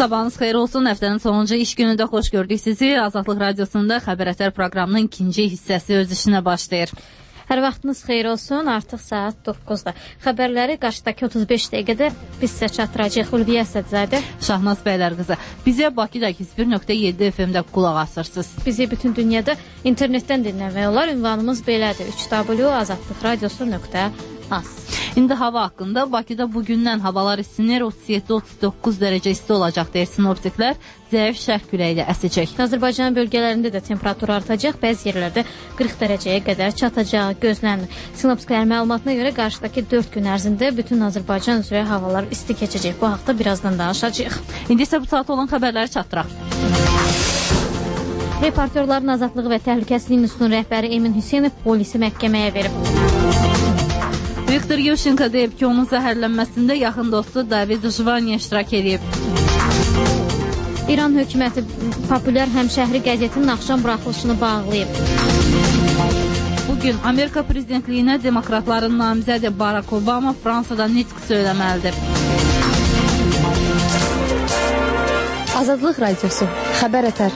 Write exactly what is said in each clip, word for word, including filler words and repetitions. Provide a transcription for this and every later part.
Sabahınız xeyir olsun. Həftənin sonuncu iş günündə xoş gördük sizi. Azadlıq Radiosunda Xəbər Ətər proqramının ikinci hissəsi öz işinə başlayır. Hər vaxtınız xeyir olsun. Artıq saat doqquzda. Xəbərləri qarşıdakı otuz beş dəqiqədə biz sizə çatdıracağıq. Ulviyə Əsədzadə, Şahnaz Bəylər qızı. Bizə Bakıda yüz bir nöqtə yeddi F M-də qulaq asırsınız. Bizi bütün dünyada internetdən dinləmək olar. Ünvanımız belədir: üç w azadlıq radiosu nöqtə az. İndi hava haqqında. Bakıda bugündən havalar isinir, otuz yeddi otuz doqquz dərəcə isti olacaq deyir sinoptiklər. Zəif şərq küləyi ilə əsəcək. Azərbaycan bölgələrində də temperatur artacaq. Bəzi yerlərdə qırx dərəcəyə qədər çatacağı gözlənilir. Sinoptiklərin məlumatına görə qarşıdakı dörd gün ərzində bütün Azərbaycan üzrə havalar isti keçəcək. Bu haqda birazdan danışacağıq. İndi isə bu saat olan xəbərləri çatdıraq. Reportyorların Azadlığı və Təhlükəsizlik İnstitutunun rəhbəri Emin Hüseynov polisi məhkəməyə verib. Viktor Yushchenko deyib ki, onun zəhərlənməsində yaxın dostu David Jvaniya iştirak edib. İran hökuməti populyar Həmşəhri qəzetinin axşam buraxılışını bağlayıb. Bugün Amerika prezidentliyinə demokratların namizədi Barack Obama Fransada nitq söyləməlidir. Azadlıq Radiosu, Xəbər Ətər.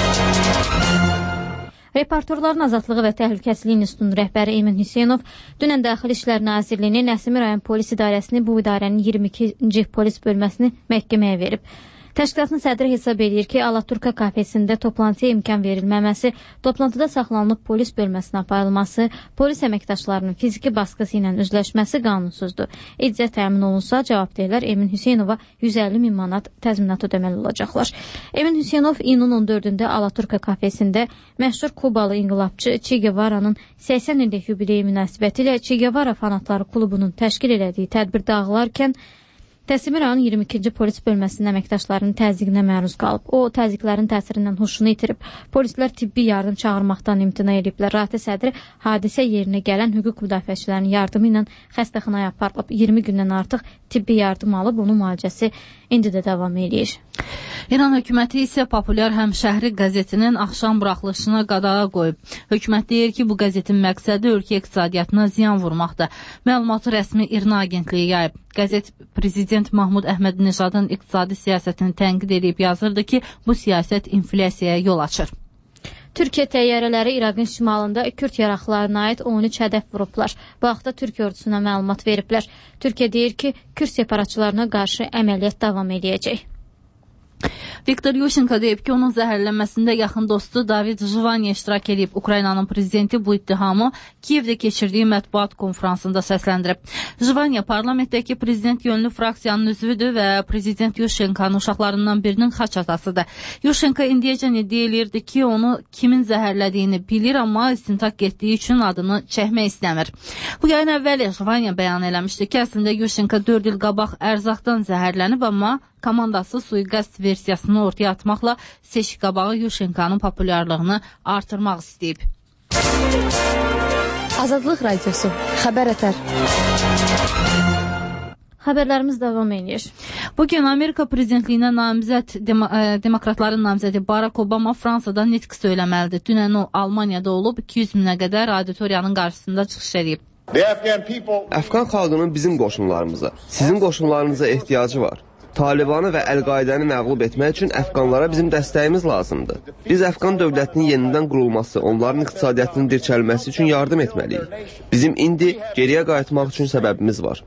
Reportorların Azadlığı və Təhlükəsizlik İnstitutunun rəhbəri Emin Hüseynov dünən Daxili İşlər Nazirliyinin Nəsimi rayon polis idarəsini, bu idarənin iyirmi ikinci polis bölməsini məhkəməyə verib. Təşkilatın sədri hesab edir ki, Alaturka kafesində toplantıya imkan verilməməsi, toplantıda saxlanılıb polis bölməsinə aparılması, polis əməkdaşlarının fiziki baskısı ilə üzləşməsi qanunsuzdur. İcra təmin olunsa, cavabdehlər Emin Hüseynova yüz əlli min manat təzminat ödəməli olacaqlar. Emin Hüseynov iyunun on dördündə Alaturka kafesində məşhur Kubalı inqilabçı Che Guevara'nın səksən illik yubileyi münasibətilə Che Guevara fanatları klubunun təşkil elədiyi tədbir dağılarkən Nəsimi rayon iyirmi ikinci polis bölməsinin əməkdaşlarının təzyiqinə məruz qalıb. O, təzyiqlərin təsirindən huşunu itirib. Polislər tibbi yardım çağırmaqdan imtina ediblər. Rahatə sədri hadisə yerinə gələn hüquq müdafiəçilərinin yardımı ilə xəstəxanaya aparılıb. iyirmi gündən artıq tibbi yardım alıb, onun müalicəsi indi də davam edir. İran hökuməti isə populyar Həmşəhri qəzetinin axşam buraxılışına qadağa qoyub. Hökumət deyir ki, bu qəzetin məqsədi ölkə iqtisadiyyatına ziyan vurmaqdır. Məlumatı rəsmi İRNA agentliyi yayıb. Qəzet Prezident Mahmud Əhmədinejadın iqtisadi siyasətini tənqid edib yazırdı ki, bu siyasət inflyasiyaya yol açır. Türkiyə təyyarələri İraqın şimalında Kürd yaraqlarına aid on üç hədəf vurublar. Bu haqda Türkiyə ordusuna məlumat veriblər. Türkiyə deyir ki, Kürd separatçılarına qarşı əməliyyat davam edəcək. Viktor Yushchenko deyib ki, onun zəhərlənməsində yaxın dostu David Jvaniya iştirak edib. Ukraynanın prezidenti bu ittihamı Kiyevdə keçirdiyi mətbuat konferansında səsləndirib. Jvaniya parlamentdəki prezident yönlü fraksiyanın üzvüdür və prezident Yushchenko'nun uşaqlarından birinin xaç atasıdır. Yushchenko indiyəcən iddia eləyirdi ki, onu kimin zəhərlədiyini bilir, amma istintaq etdiyi üçün adını çəkmək istəmir. Bu yayın əvvəli Jvaniya bəyan eləmişdi ki, əslində Yushchenko dörd il qabaq ərzaqdan zəhərlənib, amma komandası suiqəst versiyasını ortaya atmaqla seçki qabağı Yushchenko'nun populyarlığını artırmaq istəyib. Azadlıq Radiosu, Xəbər Ətər. Xəbərlərimiz davam edir. Bugün Amerika prezidentliyinə namizəd dem demokratların namizədi Barack Obama Fransada nitq söyləməlidir. Dünən o Almaniyada olub, iki yüz minə qədər auditoriyanın qarşısında çıxış edib. Əfqan xalqının bizim qoşunlarımıza, sizin qoşunlarınıza ehtiyacı var. Talibanı və Əl-Qaidəni məğlub etmək üçün Əfqanlara bizim dəstəyimiz lazımdır. Biz Əfqan dövlətinin yenidən qurulması, onların iqtisadiyyatının dirçəlməsi üçün yardım etməliyik. Bizim indi geriyə qayıtmaq üçün səbəbimiz var.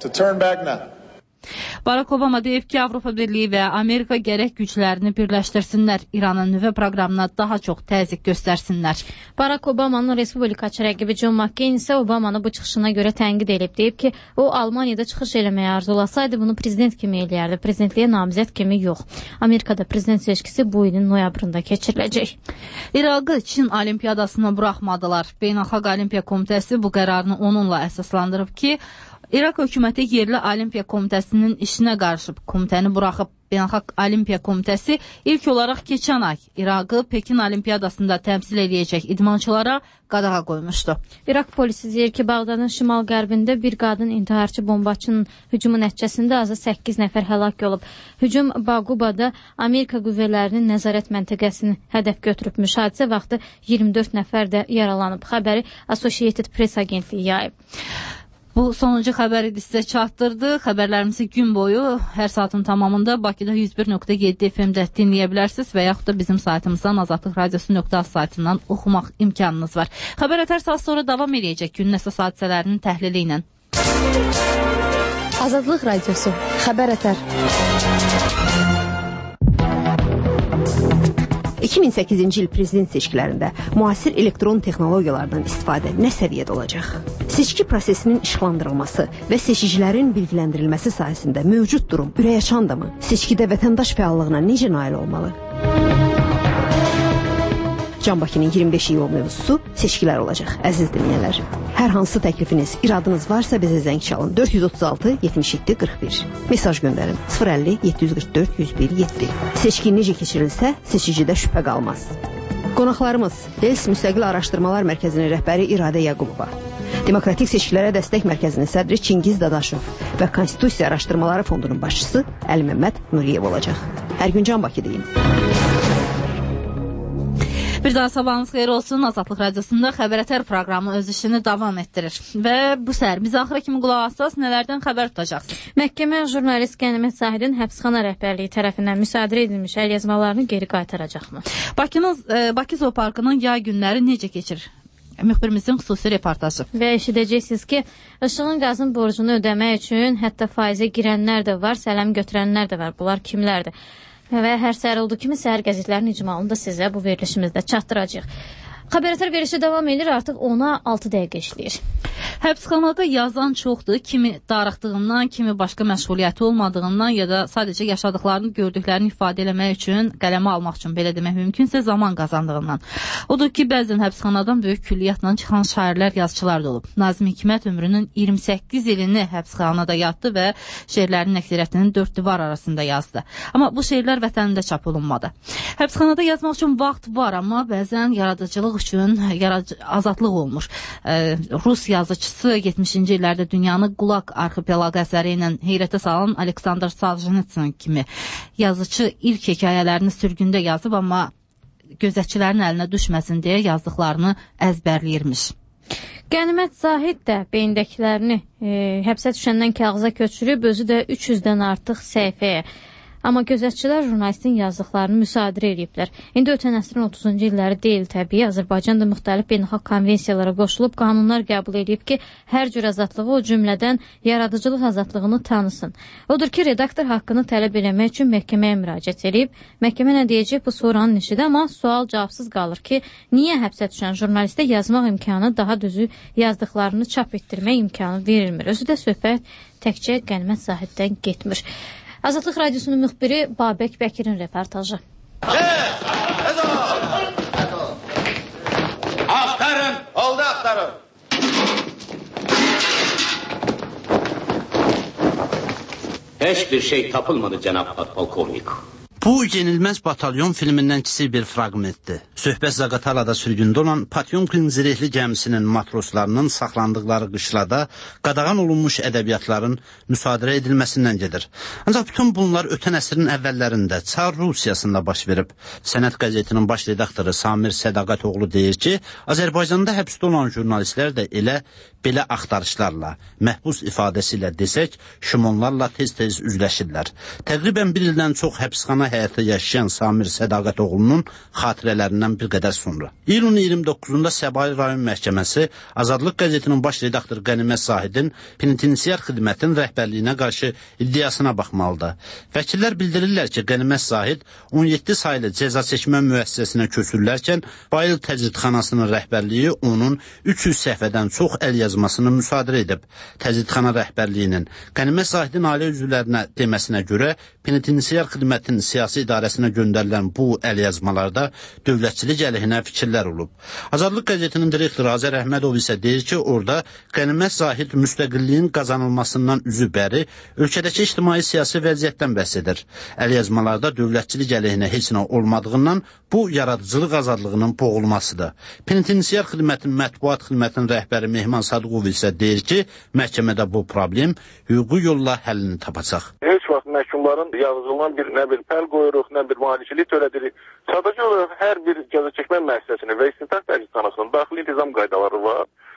Barack Obama deyib ki, Avropa Birliyi və Amerika gərək güclərini birləşdirsinlər, İranın nüvə proqramına daha çox təzyiq göstərsinlər. Barack Obama'nın respublikaçı rəqibi John McCain isə Obama'nı bu çıxışına görə tənqid edib. Deyib ki, o Almaniyada çıxış eləməyə arzulasaydı bunu prezident kimi eləyərdi, prezidentliyə namizəd kimi yox. Amerikada prezident seçkisi bu ilin noyabrında keçiriləcək. İraqı Çin olimpiyadasına buraxmadılar. Beynəlxalq Olimpiya Komitəsi bu qərarını onunla əsaslandırıb ki, İraq hökuməti yerli Olimpiya Komitəsinin işinə qarışıb, komitəni buraxıb. Beynəlxalq Olimpiya Komitəsi ilk olaraq keçən ay İraqı Pekin Olimpiyadasında təmsil edəcək idmançılara qadağa qoymuşdu. İraq polisi deyir ki, Bağdadın şimal-qərbində bir qadın intiharçı bombaçının hücumu nəticəsində azı səkkiz nəfər həlak olub. Hücum Baqubada Amerika qüvvələrinin nəzarət məntəqəsini hədəf götürübmüş. Hadisə vaxtı iyirmi dörd nəfər də yaralanıb. Xəbəri Associated Press agentliyi yayıb. Bu sonuncu xəbər idi sizə çatdırdı. Xəbərlərimizi gün boyu hər saatın tamamında Bakıda yüz bir nöqtə yeddi F M-də dinləyə bilərsiniz və yaxud da bizim saytımızdan azadlıq radiosu nöqtə az saytından oxumaq imkanınız var. Xəbər ətər saat sonra davam edəcək günün əsas hadisələrinin təhlili ilə. Azadlıq radiosu xəbər ətər. iki min səkkizinci il prezident seçkilərində müasir elektron texnologiyalardan istifadə nə səviyyədə olacaq? Seçki prosesinin işıqlandırılması və seçicilərin bilgiləndirilməsi sayəsində mövcud durum ürəkaçandırmı? Seçkidə vətəndaş fəallığına necə nail olmalı? Can Bakının iyirmi beş iyul mövzusu seçkilər olacaq. Əziz dinləyənlər, hər hansı təklifiniz, iradınız varsa bizə zəng çalın. dörd yüz otuz altı yetmiş yeddi qırx bir. Mesaj göndərin. sıfır əlli yeddi yüz qırx dörd yüz bir yeddi. Seçki necə keçirilsə, seçicidə şübhə qalmaz. Qonaqlarımız Dels Müstəqil Araşdırmalar Mərkəzinin rəhbəri İradə Yaqubova, Demokratik Seçkilərə Dəstək Mərkəzinin sədri Çingiz Dadaşov və Konstitusiya Araşdırmaları Fondunun başçısı Əli Məmməd Nuriyev olacaq. Hər gün Can Bakı deyim. Bir daha sabahınız xeyir olsun. Azadlıq Radiosunda Xəbər Ətər proqramı öz işini davam etdirir. Və bu səhər biz axıra kimi qulaq assaz nələrdən xəbər tutacaqsınız? Məhkəmə jurnalist Qənimət Zahidin həbsxana rəhbərliyi tərəfindən müsadirə edilmiş əlyazmalarını geri qaytaracaqmı? Bakının, e, Bakı Zooparkının yay günləri necə keçir? Müxbirimizin xüsusi reportajı. Və eşidəcəksiniz ki, işığın qazın borcunu ödəmək üçün hətta faizə girənlər də var, sələm götürənlər də var. Bunlar kimlərdir? Və hər səhər olduğu kimi səhər qəzetlərinin icmalını da sizə bu verilişimizdə çatdıracaq. Xəbər Ətər verilişi davam edir, artıq ona altı dəqiqə işləyir. Həbsxanada yazan çoxdur, kimi darıxdığından, kimi başqa məşğuliyyəti olmadığından ya da sadəcə yaşadıqlarını, gördüklərini ifadə eləmək üçün, qələmə almaq üçün, belə demək mümkünsə, zaman qazandığından. Odur ki, bəzən həbsxanadan böyük külliyyatla çıxan şairlər, yazıçılar da olub. Nazim Hikmət ömrünün iyirmi səkkiz ilini həbsxanada yatdı və şeirlərinin əksəriyyətinin dörd divar arasında yazdı. Amma bu şeirlər vətənində çap olunmadı. Həbsxanada yazmaq üçün vaxt var, amma bəzən yaradıcılıq üçün yaradıcı, azadlıq olmur. Ee, Rus yazıcısı yetmişinci illərdə dünyanı Qulag arxipelaq əsəri ilə heyrətə salan Aleksandr Solzhenitsin kimi yazıcı ilk hekayələrini sürgündə yazıb, amma gözətçilərin əlinə düşməsin deyə yazdıqlarını əzbərləyirmiş. Qənimət Zahid də beyindəkilərini e, həbsə düşəndən kağıza köçürüb, özü də üç yüzdən artıq səhifəyə. Amma gözətçilər jurnalistin yazdıqlarını müsadirə ediblər. İndi ötən əsrin otuzuncu illəri deyil təbii. Azərbaycan da müxtəlif beynəlxalq konvensiyalara qoşulub, qanunlar qəbul edib ki, hər cür azadlığı, o cümlədən yaradıcılıq azadlığını tanısın. Odur ki, redaktor haqqını tələb eləmək üçün məhkəməyə müraciət edib. Məhkəmə nə deyəcək, bu soranın işidir, amma sual cavabsız qalır ki, niyə həbsə düşən jurnalistə yazmaq imkanı, daha düzü yazdıqlarını çap etdirmək imkanı verilmir. Özü də söhbət təkcə Qənimət Zahiddən getmir. Azadlıq Radiosunun müxbiri Babək Bəkirin reportajı. Axtarın, oldu axtarın. Heç bir şey tapılmadı, cənab podpolkovnik. Bu yenilməz batalyon filmindən kiçik bir fraqmentdir. Söhbət Zaqatalada sürgündə olan Potyomkin zirehli gəmisinin matroslarının saxlandıqları qışlada qadağan olunmuş ədəbiyyatların müsadirə edilməsindən gedir. Ancaq bütün bunlar ötən əsrin əvvəllərində Çar Rusiyasında baş verib. Sənət qəzetinin baş redaktoru Samir Sədaqətoğlu deyir ki, Azərbaycanda həbsdə olan jurnalistlər də elə belə axtarışlarla, məhbus ifadəsi ilə desək, şumonlarla tez-tez üzləşirlər. Təqribən bir ildən çox həbsxana həyatı yaşayan Samir Sədaqətoğlunun xatirələrindən bir qədər sonra. İyulun iyirmi doqquzunda Səbail rayon məhkəməsi Azadlıq qəzetinin baş redaktoru Qənimət Zahidin penitensiar xidmətin rəhbərliyinə qarşı iddiasına baxmalıdır. Vəkillər bildirirlər ki, Qənimət Zahid on yeddi saylı cəza çəkmə müəssisəsinə köçürülərkən Bayıl Təcridxanasının rəhbərliyi onun üç yüz səhifədən çox əl yazmasını müsadirə edib. Təcridxana rəhbərliyinin Qənimət Zahidin ailə üzvlərinə deməsinə görə penitensiar xidmətin siyasi idarəsinə göndərilən bu əlyazmalarda dövlətçilik əleyhinə fikirlər olub. Azadlıq qəzetinin direktoru Azər Əhmədov isə deyir ki, orada Qənimət Zahid müstəqilliyin qazanılmasından üzü bəri ölkədəki ictimai siyasi vəziyyətdən bəhs edir. Əlyazmalarda dövlətçilik əleyhinə heç nə olmadığından bu yaradıcılıq azadlığının boğulmasıdır. Penitensiar xidmətin mətbuat xidmətinin rəhbəri Mehman Sadıqov isə deyir ki, məhkəmədə bu problem hüquqi yolla həllini tapacaq. Heç vaxt məhkumların yazılan bir nə bir pəl qoyuruq, nə bir mühaliçilik törədirik. Sadəcə olaraq hər bir cəza çəkmə müəssisəsinin və istintaq təcridxanasının daxili intizam qaydaları var.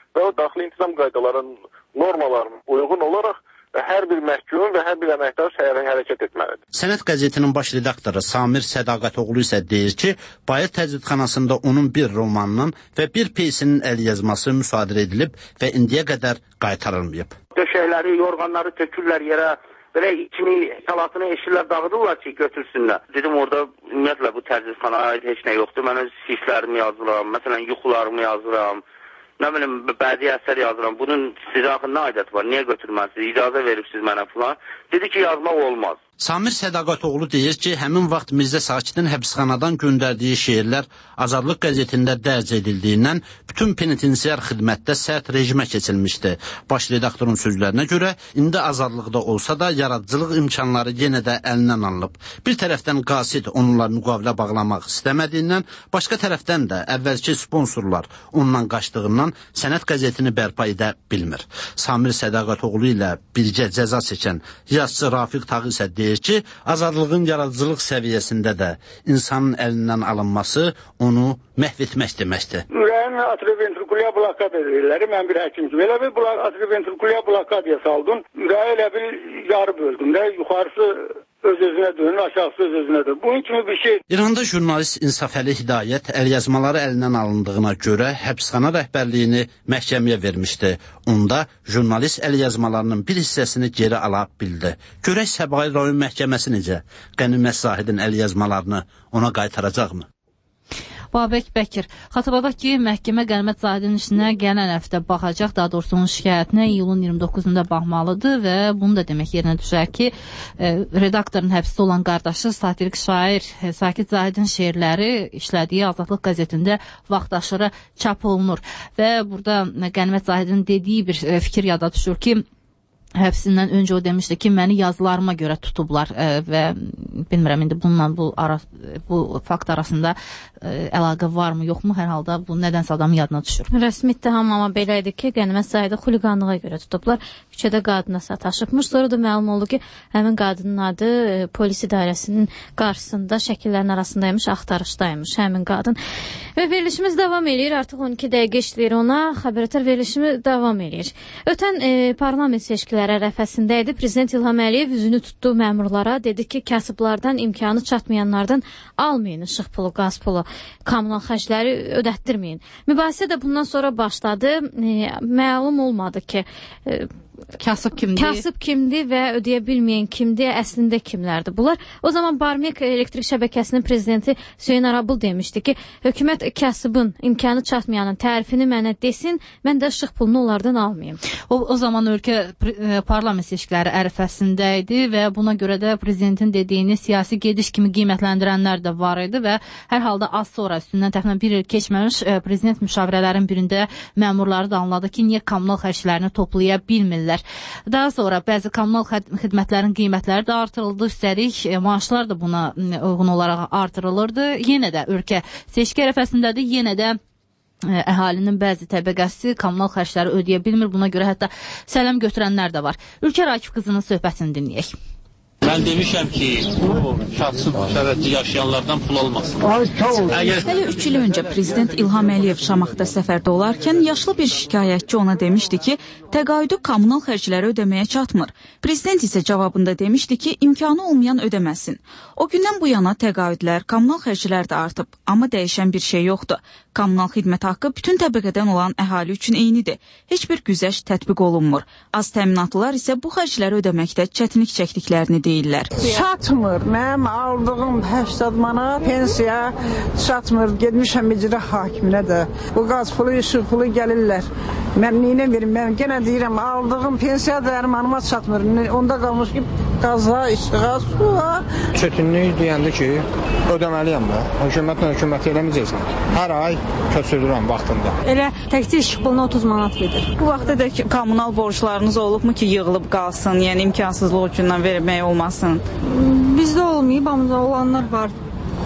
və o daxili intizam qaydalarının normalarına uyğun olaraq hər bir məhkum və hər bir əməkdaş hərəkət etməlidir. Sənət qəzetinin baş redaktoru Samir Sədaqətoğlu isə deyir ki, Bayır təcridxanasında onun bir romanının və bir peysinin əlyazması müsadirə edilib və indiyə qədər qaytarılmayıb. Döşəkləri, yorğanları tökürlər yerə, belə içini, salatını eşirlər, dağıdırlar ki, götürsünlər. Dedim, orada ümumiyyətlə bu təcridxanaya aid heç nə yoxdur. Mən öz hisslərimi yazıram, məsələn, yuxularımı yazıram. Nə bilim, bədii əsər yazıram. Bunun sizə axı nə aidiyyəti var? Niyə götürməlisiniz? İcazə veribsiniz mənə falan. Dedi ki, yazmaq olmaz. Samir Sədaqətoğlu deyir ki, həmin vaxt Mirzə Sakidin həbsxanadan göndərdiyi şeirlər Azadlıq qəzetində dərc edildiyindən bütün penitensiar xidmətdə sərt rejimə keçilmişdi. Baş redaktorun sözlərinə görə, indi azadlıqda olsa da yaradıcılıq imkanları yenə də əlindən alınıb. Bir tərəfdən qasid onunla müqavilə bağlamaq istəmədiyindən, başqa tərəfdən də əvvəlki sponsorlar ondan qaçdığından sənət qəzetini bərpa edə bilmir. Samir Sədaqətoğlu ilə birgə cəza çəkən yazıçı Rafiq Tağı isə deyir ki, azadlığın yaradıcılıq səviyyəsində də insanın əlindən alınması onu məhv etmək deməkdir. Ürəyin atrioventrikulyar blokad edirlər. Mən bir həkim kimi elə bir atrioventrikulyar blokadiya saldım. Ürəyi elə bir yarı böldüm də, yuxarısı öz-özünə dönür, aşağısı öz-özünə dönür. Bunun kimi bir şey. İranda jurnalist İnsafəli Hidayət əlyazmaları əlindən alındığına görə həbsxana rəhbərliyini məhkəməyə vermişdi. Onda jurnalist əlyazmalarının bir hissəsini geri ala bildi. Görək Səbail rayon məhkəməsi necə Qənimət Zahidin əlyazmalarını ona qaytaracaqmı? Babək Bəkir, xatırladaq ki, məhkəmə Qənimət Zahidin işinə gələn həftə baxacaq, daha doğrusu onun şikayətinə iyulun iyirmi doqquzunda baxmalıdır və bunu da demək yerinə düşər ki, e, redaktorun həbsdə olan qardaşı satirik şair e, Sakit Zahidin şeirləri işlədiyi Azadlıq qəzetində vaxtaşırı çap olunur və burada Qənimət Zahidin dediyi bir e, fikir yada düşür ki, həbsindən öncə o demişdi ki, məni yazılarıma görə tutublar e, və bilmirəm indi bununla bu, ara, bu fakt arasında e, əlaqə varmı, yoxmu, hər halda bu nədənsə adamın yadına düşür. Rəsmi ittiham amma belə idi ki, Qənimət Zahidi xuliqanlığa görə tutublar. Küçədə qadına sataşıbmış. Sonra da məlum oldu ki, həmin qadının adı e, polis idarəsinin qarşısında şəkillərin arasındaymış, axtarışdaymış həmin qadın. Və verilişimiz davam edir. Artıq on iki dəqiqə işləyir ona. Xəbərətər verilişimi davam edir. Ötən e, parlament seçkiləri ərəfəsində idi. Prezident İlham Əliyev üzünü tutduğu məmurlara dedi ki, kasıblardan imkanı çatmayanlardan almayın işıq pulu, qaz pulu, kommunal xərcləri ödətdirməyin. Mübahisə də bundan sonra başladı. E, məlum olmadı ki, e, Kasıb kimdir? Kasıb kimdir və ödəyə bilməyən kimdir, əslində kimlərdir bunlar? O zaman Barmek elektrik şəbəkəsinin prezidenti Hüseyn Arabul demişdi ki, hökumət kasıbın imkanı çatmayanın tərifini mənə desin, mən də işıq pulunu onlardan almayayım. O, o zaman ölkə parlament seçkiləri ərəfəsində idi və buna görə də prezidentin dediyini siyasi gediş kimi qiymətləndirənlər də var idi və hər halda az sonra üstündən təxminən bir il keçməmiş prezident müşavirələrin birində məmurları da anladı ki, niyə kommunal xərclərini toplaya bilmirlər. Daha sonra bəzi kommunal xidmətlərin qiymətləri də artırıldı, üstəlik maaşlar da buna uyğun olaraq artırılırdı. Yenə də ölkə seçki ərəfəsindədir, yenə də əhalinin bəzi təbəqəsi kommunal xərcləri ödəyə bilmir. Buna görə hətta sələm götürənlər də var. Ülkər Akif qızının söhbətini dinləyək. Mən demişəm ki, o şəxsi şəraitdə yaşayanlardan pul almasın. Əgər... Hələ üç il öncə prezident İlham Əliyev Şamaxıda səfərdə olarkən yaşlı bir şikayətçi ona demişdi ki, təqaüdü kommunal xərcləri ödəməyə çatmır. Prezident isə cavabında demişdi ki, imkanı olmayan ödəməsin. O gündən bu yana təqaüdlər, kommunal xərclər də artıb, amma dəyişən bir şey yoxdur. Kommunal xidmət haqqı bütün təbəqədən olan əhali üçün eynidir. Heç bir güzəşt tətbiq olunmur. Az təminatlılar isə bu xərcləri ödəməkdə çətinlik çəkdiklərini deyirlər. Çatmır. Mənim aldığım səksən manat pensiya çatmır. Getmişəm icra hakiminə də. Bu qaz pulu, işıq pulu gəlirlər. Mən neyinə verim? Mən genə deyirəm, aldığım pensiya dərmanıma çatmır. Onda qalmış ki, qaza, işığa, suğa. Çətinlik deyəndə ki, ödəməliyəm də. Hökumətlə hökumət eləməyəcəksən. Hər ay köçürürəm vaxtında. Elə təkcə işıq puluna otuz manat verir. Bu vaxtda da ki, kommunal borclarınız olubmu ki, yığılıb qalsın, yəni imkansızlıq ucundan vermək olmasın? Bizdə olmayıb, amma olanlar var.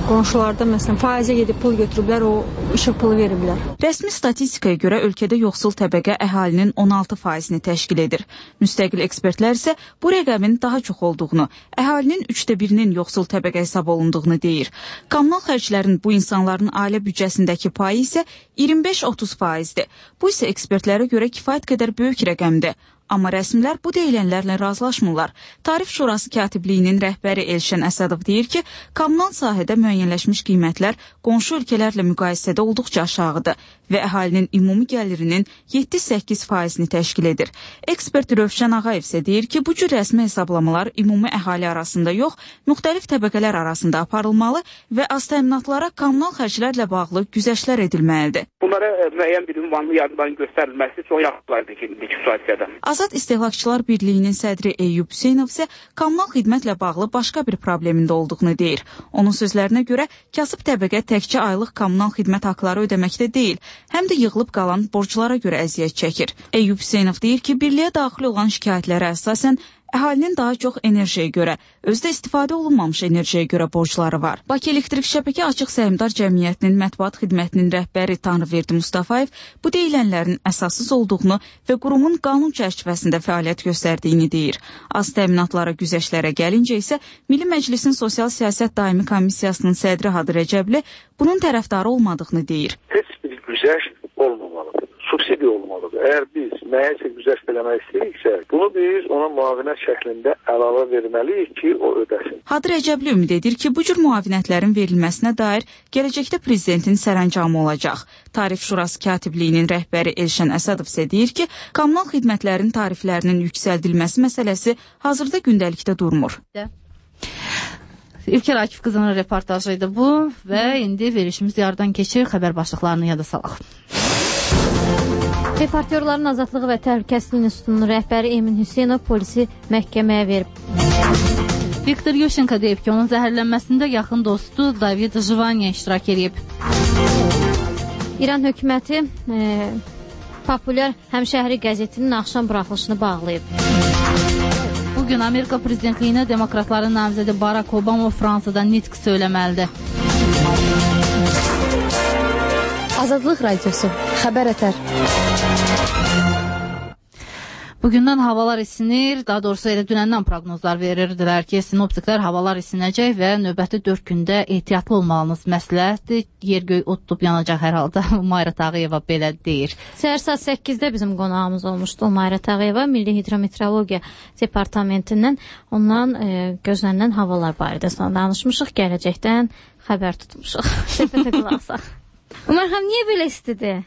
Qonşularda məsələn faizə gedib pul götürüblər, o işıq pulu veriblər. Rəsmi statistikaya görə ölkədə yoxsul təbəqə əhalinin on altı faizini təşkil edir. Müstəqil ekspertlər isə bu rəqəmin daha çox olduğunu, əhalinin üçdə birinin yoxsul təbəqə hesab olunduğunu deyir. Kommunal xərclərin bu insanların ailə büdcəsindəki payı isə iyirmi beş otuz faizdir. Bu isə ekspertlərə görə kifayət qədər böyük rəqəmdir. Amma rəsmilər bu deyilənlərlə razılaşmırlar. Tarif Şurası katibliyinin rəhbəri Elşən Əsədov deyir ki, kommunal sahədə müəyyənləşmiş qiymətlər qonşu ölkələrlə müqayisədə olduqca aşağıdır və əhalinin ümumi gəlirinin yeddi səkkiz faizini təşkil edir. Ekspert Rövşən Ağayev isə deyir ki, bu cür rəsmi hesablamalar ümumi əhali arasında yox, müxtəlif təbəqələr arasında aparılmalı və az təminatlara kommunal xərclərlə bağlı güzəştlər edilməlidir. Bunlara müəyyən bir ünvanlı yardımların göstərilməsi çox yaxşılardır ki, indiki situasiyada. Azad İstehlakçılar Birliyinin sədri Eyyub Hüseynov isə kommunal xidmətlə bağlı başqa bir problemində olduğunu deyir. Onun sözlərinə görə kasıb təbəqə təkcə aylıq kommunal xidmət haqları ödəməkdə deyil, həm də yığılıb qalan borclara görə əziyyət çəkir. Eyyub Hüseynov deyir ki, birliyə daxil olan şikayətlərə əsasən əhalinin daha çox enerjiyə görə, özdə istifadə olunmamış enerjiyə görə borcları var. Bakı Elektrik Şəbəkə Açıq Səhmdar Cəmiyyətinin mətbuat xidmətinin rəhbəri Tanrıverdi Mustafayev bu deyilənlərin əsassız olduğunu və qurumun qanun çərçivəsində fəaliyyət göstərdiyini deyir. Az təminatlara, güzəşlərə gəlincə isə Milli Məclisin Sosial Siyasət Daimi Komissiyasının sədri Hadı Rəcəbli bunun tərəfdarı olmadığını deyir. Heç bir güzəş olmamalıdır. Subsidiya olmalıdır. Əgər biz nəyəsə güzəşt eləmək istəyiriksə, bunu biz ona müavinət şəklində əlavə verməliyik ki, o ödəsin. Hadı Rəcəbli ümid edir ki, bu cür müavinətlərin verilməsinə dair gələcəkdə prezidentin sərəncamı olacaq. Tarif Şurası katibliyinin rəhbəri Elşən Əsədov isə deyir ki, kommunal xidmətlərin tariflərinin yüksəldilməsi məsələsi hazırda gündəlikdə durmur. İlker Akif qızının reportajı idi bu və indi verişimiz yardan keçir. Xəbər başlıqlarını yada salaq. Reportyorların Azadlığı və Təhlükəsizlik İnstitutunun rəhbəri Emin Hüseynov polisi məhkəməyə verib. Viktor Yushchenko deyib ki, onun zəhərlənməsində yaxın dostu David Jvaniya iştirak edib. İran hökuməti e, populyar Həmşəhri qəzetinin axşam buraxılışını bağlayıb. Bugün Amerika prezidentliyinə demokratların namizədi Barack Obama Fransada nitq söyləməlidir. Azadlıq Radiosu, xəbər ətər. Bugündən havalar isinir, daha doğrusu elə dünəndən proqnozlar verirdilər ki, sinoptiklər havalar isinəcək və növbəti dörd gündə ehtiyatlı olmalınız məsləhətdir. Yer-göy od tutub yanacaq hər halda. Umayra Tağıyeva belə deyir. Səhər saat səkkizdə bizim qonağımız olmuşdu Umayra Tağıyeva, Milli Hidrometeorologiya Departamentindən. Ondan e, gözlənilən havalar barədə sonra danışmışıq, gələcəkdən xəbər tutmuşuq. Söhbətə qulaq asaq. Umar xanım, niyə belə istidir?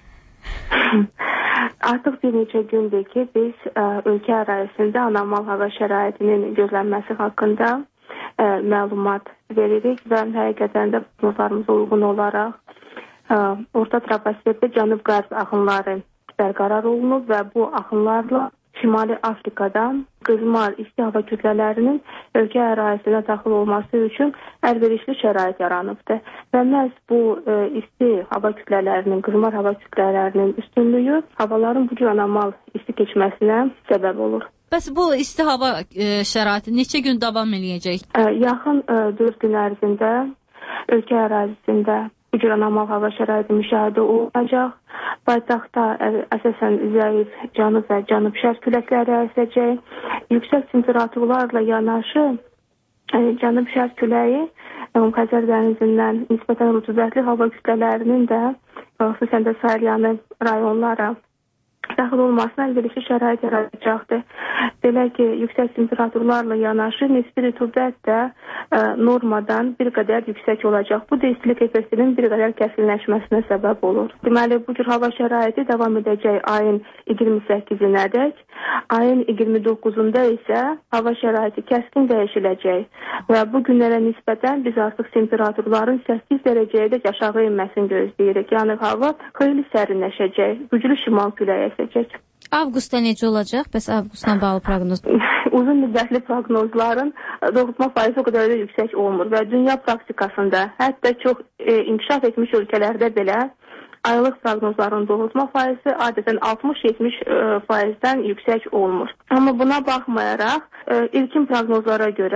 Artıq bir neçə gündür ki, biz ə, ölkə ərazisində anormal hava şəraitinin gözlənməsi haqqında ə, məlumat veririk və həqiqətən də proqnozlarımıza uyğun olaraq ə, orta troposferdə cənub-qərb axınları bərqərar olunub və bu axınlarla Şimali Afrikadan qızmar isti hava kütlələrinin ölkə ərazisinə daxil olması üçün əlverişli şərait yaranıbdır. Və məhz bu e, isti hava kütlələrinin, qızmar hava kütlələrinin üstünlüyü havaların bu cür anormal isti keçməsinə səbəb olur. Bəs bu isti hava e, şəraiti neçə gün davam eləyəcək? E, yaxın e, dörd gün ərzində ölkə ərazisində bu cür anormal hava şəraiti müşahidə olunacaq. Paytaxtda əsasən zəif cənub və cənub-şərq küləkləri əsəcək. Yüksək temperaturlarla yanaşı cənub-şərq küləyi Xəzər dənizindən nisbətən rütubətli hava kütlələrinin də xüsusən də Salyanı rayonlara daxil olmasına əlverişli şərait yaradacaqdır. Belə ki, yüksək temperaturlarla yanaşı nisbi rütubət də ə, normadan bir qədər yüksək olacaq. Bu da istilik effektinin bir qədər kəskinləşməsinə səbəb olur. Deməli, bu cür hava şəraiti davam edəcək ayın iyirmi səkkizinədək. Ayın iyirmi doqquzunda isə hava şəraiti kəskin dəyişiləcək və bu günlərə nisbətən biz artıq temperaturların səkkiz dərəcəyədək aşağı inməsini gözləyirik. Yəni hava xeyli sərinləşəcək, güclü şimal küləyi əsəcək. Avqustda necə olacaq? Bəs avqustla bağlı proqnoz? Uzun müddətli proqnozların doğrultma faizi o qədər də yüksək olmur və dünya praktikasında, hətta çox e, inkişaf etmiş ölkələrdə belə aylıq proqnozların doğrultma faizi adətən altmış yetmiş faizdən yüksək olmur. Amma buna baxmayaraq e, ilkin proqnozlara görə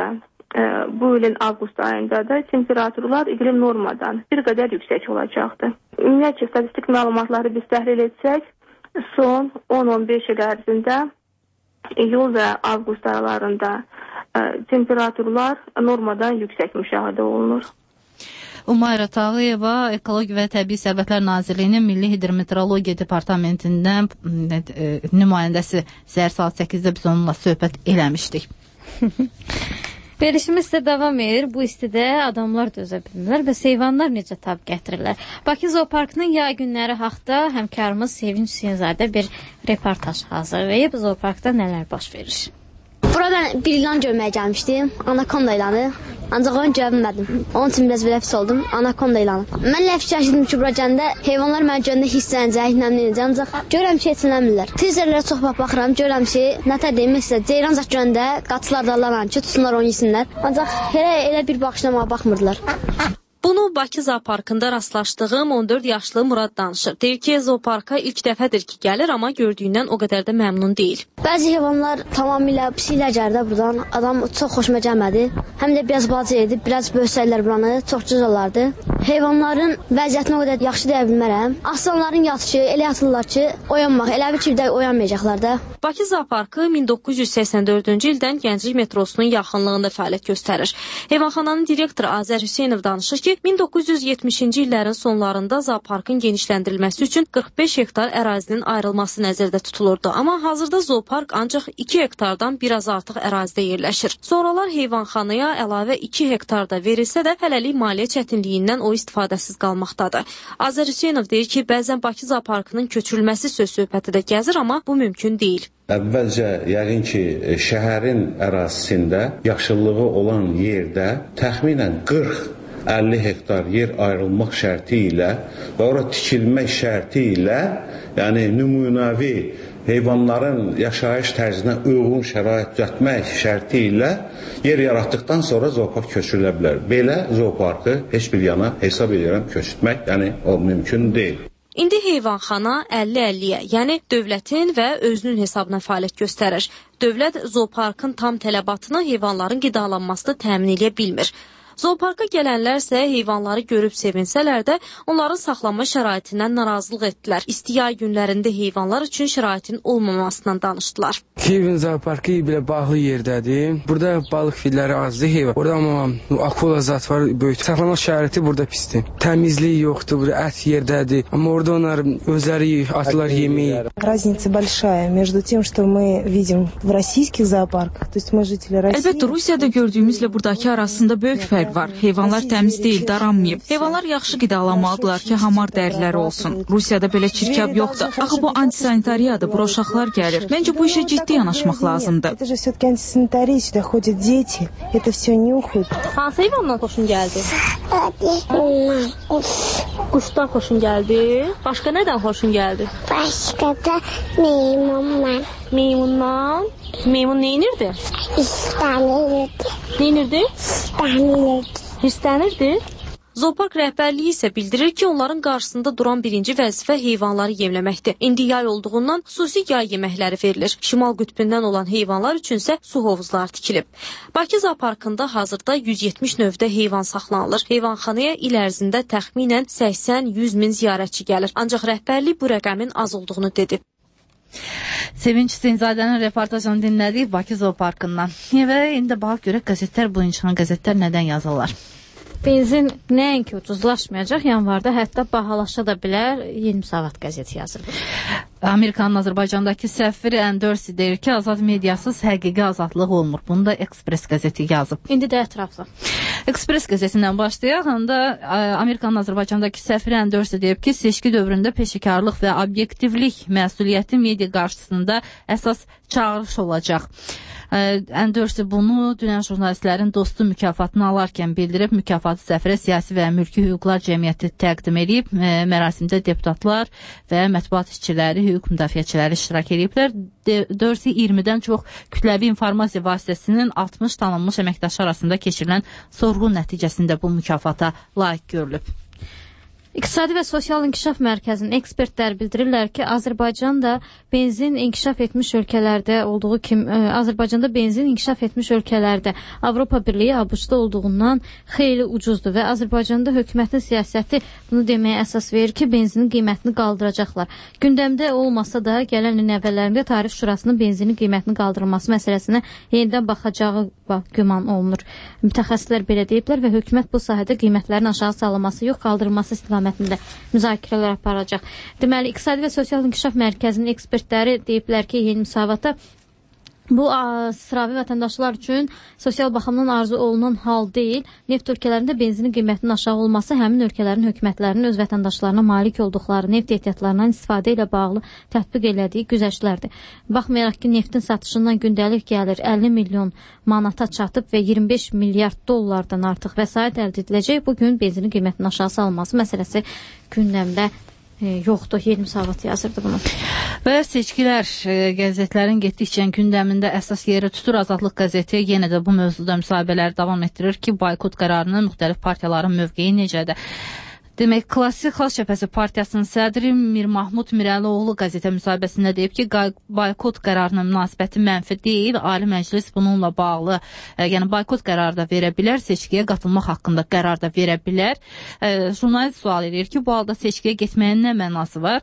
bu ilin avqust ayında da temperaturlar iqlim normadan bir qədər yüksək olacaqdır. Ümumiyyətcə, statistik məlumatları biz təhlil etsək, son on on beş il ərzində iyul və avqust aralarında temperaturlar normadan yüksək müşahidə olunur. Umayra Tağıyeva, Ekologiya və Təbii Sərvətlər Nazirliyinin Milli Hidrometeorologiya Departamentindən nümayəndəsi səhər saat səkizdə biz onunla söhbət eləmişdik. Verilişimiz isə davam edir. Bu istidə adamlar dözə bilmirlər və heyvanlar necə tab gətirirlər. Bakı Zooparkının yay günləri haqda həmkarımız Sevinç Hüseynzadə bir reportaj hazırlayıb. Zooparkda nələr baş verir? Burada ben bir ilan görmeye gelmiştim. Anakonda ilanı. Ancak onu görə bilmədim. Onun için biraz belə pis oldum. Anakonda ilanı. Mən elə fikirləşdim ki, bura gəndə heyvanlar mənə görəndə hisslənəcək, nəmlənəcək. Ancaq görürəm ki, etsinləmirlər. Twitterlərə çox baxıram, görürəm ki, nətər deyim, məsələn, ceyran zət görəndə qaçılar da alaran ki, tutsunlar onu yesinlər. Ancaq elə, elə bir baxışlama baxmırdılar. Bunu Bakı Zooparkında rastlaşdığım on dörd yaşlı Murad danışır. Deyir ki, zooparka ilk dəfədir ki, gəlir, amma gördüyündən o qədər də məmnun deyil. Bəzi heyvanlar tamamilə pisilə gəldi buradan. Adam çox xoşuma gəlmədi. Həm də biraz balaca edib, biraz böyüsəylər buranı, çox cüz olardı. Heyvanların vəziyyətini o qədər yaxşı deyə bilmərəm. Aslanların yatışı, elə yatırlar ki, oyanmaq, elə bir ki, bir də oyanmayacaqlar da. Bakı Zooparkı min doqquz yüz səksən dördüncü ildən Gənclik metrosunun yaxınlığında fəaliyyət göstərir. Heyvanxananın direktoru Azər Hüseynov danışır ki, min doqquz yüz yetmişinci illərin sonlarında zooparkın genişləndirilməsi üçün qırx beş hektar ərazinin ayrılması nəzərdə tutulurdu. Amma hazırda zoopark ancaq iki hektardan biraz artıq ərazidə yerləşir. Sonralar heyvanxanaya əlavə iki hektar da verilsə də hələlik maliyyə çətinliyindən o istifadəsiz qalmaqdadır. Azər Hüseynov deyir ki, bəzən Bakı zooparkının köçürülməsi söz söhbəti də gəzir, amma bu mümkün deyil. Əvvəlcə yəqin ki, şəhərin ərazisində yaşıllığı olan yerdə təxminən qırx əlli hektar yer ayrılmaq şərti ilə və ora tikilmək şərti ilə, yəni nümunəvi heyvanların yaşayış tərzinə uyğun şərait düzəltmək şərti ilə yer yaratdıqdan sonra zoopark köçürülə bilər. Belə zooparkı heç bir yana hesab edirəm köçürtmək, yəni o mümkün deyil. İndi heyvanxana əlli əlliyə, yəni dövlətin və özünün hesabına fəaliyyət göstərir. Dövlət zooparkın tam tələbatını heyvanların qidalanmasını təmin edə bilmir. Zooparka gələnlər isə heyvanları görüb sevinsələr də onların saxlanma şəraitindən narazılıq etdilər. İsti yay günlərində heyvanlar üçün şəraitin olmamasından danışdılar. Kiyevin zooparkı belə bağlı yerdədir. Burada balıq filləri azdır, heyvan. Orada amma akula zat var, böyük. Saxlama şəraiti burada pisdir. Təmizlik yoxdur, ət yerdədir. Amma orada onlar özləri atlar yemeyi. Разница большая между тем, что мы видим в российских зоопарках, то есть мы жители России. Əlbəttə Rusiyada gördüyümüzlə buradakı arasında böyük fərq var. Heyvanlar təmiz deyil, daranmayıb. Heyvanlar yaxşı qidalanmalıdırlar ki, hamar dəriləri olsun. Rusiyada belə çirkab yoxdur. Axı bu antisanitariyadır, bura uşaqlar gəlir. Məncə bu işə ciddi yanaşmaq lazımdır. Это же все-таки антисанитария, сюда ходят дети, это все нюхают. Hansı heyvandan xoşun gəldi? Quşdan xoşun gəldi? Başqa nədən xoşun gəldi? Başqa da meymundan. Meymundan? Meymun neynirdi? İstənirdi. Neynirdi? İstənirdi. Hirslənirdi? Zoopark rəhbərliyi isə bildirir ki, onların qarşısında duran birinci vəzifə heyvanları yemləməkdir. İndi yay olduğundan xüsusi yay yeməkləri verilir. Şimal qütbündən olan heyvanlar üçünsə su hovuzları tikilib. Bakı Zooparkında hazırda yüz yetmiş növdə heyvan saxlanılır. Heyvanxanaya il ərzində təxminən səksən yüz min ziyarətçi gəlir. Ancaq rəhbərlik bu rəqəmin az olduğunu dedi. Sevinç Hüseynzadənin reportajını dinlədik Bakı Zooparkından. Və indi baxaq görək qəzetlər bu çıxan qəzetlər nədən yazırlar. Benzin nəinki ucuzlaşmayacaq, yanvarda hətta bahalaşa da bilər, yirmi saat qəzeti yazır. Amerikanın Azərbaycandakı səfiri Andersi deyir ki, azad mediasız həqiqi azadlıq olmur. Bunu da Express qəzeti yazıb. İndi də ətraflı. Express qəzetindən başlayaq. Handa Amerikanın Azərbaycandakı səfiri Andersi deyib ki, seçki dövründə peşəkarlıq və obyektivlik məsuliyyəti media qarşısında əsas çağırış olacaq. Andersi bunu dünən jurnalistlərin dostu mükafatını alarkən bildirib. Mükafatı səfirə siyasi və mülki hüquqlar cəmiyyəti təqdim edib. Mərasimdə deputatlar və mətbuat işçiləri, hüquq müdafiəçiləri iştirak ediblər. Andersi iyirmidən çox kütləvi informasiya vasitəsinin altmış tanınmış əməkdaşı arasında keçirilən sorğu nəticəsində bu mükafata layiq görülüb. İqtisadi və Sosial İnkişaf Mərkəzinin ekspertləri bildirirlər ki, Azərbaycan da benzin inkişaf etmiş ölkələrdə olduğu kimi, Azərbaycanda benzin inkişaf etmiş ölkələrdə Avropa Birliyi ABŞ-da olduğundan xeyli ucuzdur və Azərbaycanda hökumətin siyasəti bunu deməyə əsas verir ki, benzinin qiymətini qaldıracaqlar. Gündəmdə olmasa da gələn ilin əvvəllərində Tarif Şurasının benzinin qiymətini qaldırılması məsələsinə yenidən baxacağı güman olunur. Mütəxəssislər belə deyiblər və hökumət bu sahədə qiymətlərin aşağı salınması yox, qaldırılması istiqamətində müzakirələr aparacaq. Deməli, İqtisadi və Sosial İnkişaf Mərkəzinin ekspertləri deyiblər ki, yeni müsavata bu sıravi vətəndaşlar üçün sosial baxımdan arzu olunan hal deyil. Neft ölkələrində benzinin qiymətinin aşağı olması həmin ölkələrin hökumətlərinin öz vətəndaşlarına malik olduqları neft ehtiyatlarından istifadə ilə bağlı tətbiq elədiyi güzəştlərdir. Baxmayaraq ki, neftin satışından gündəlik gəlir əlli milyon manata çatıb və iyirmi beş milyard dollardan artıq vəsait əldə ediləcək. Bugün benzinin qiymətinin aşağı salınması məsələsi gündəmdə yoxdur. Yeni müsavat yazırdı bunu. Və seçkilər qəzetlərin getdikcə gündəmində əsas yeri tutur. Azadlıq qəzeti yenə də bu mövzuda müsahibələri davam etdirir ki, boykot qərarının müxtəlif partiyaların mövqeyi necədir? Demək, Klassik Xalq Cəbhəsi Partiyasının sədri Mir Mahmud Mirəlioğlu qəzetə müsahibəsində deyib ki, boykot qərarının münasibəti mənfi deyil. Ali Məclis bununla bağlı, yəni boykot qərarı da verə bilər, seçkiyə qatılmaq haqqında qərar da verə bilər. Jurnalist sual edir ki, bu halda seçkiyə getməyin nə mənası var?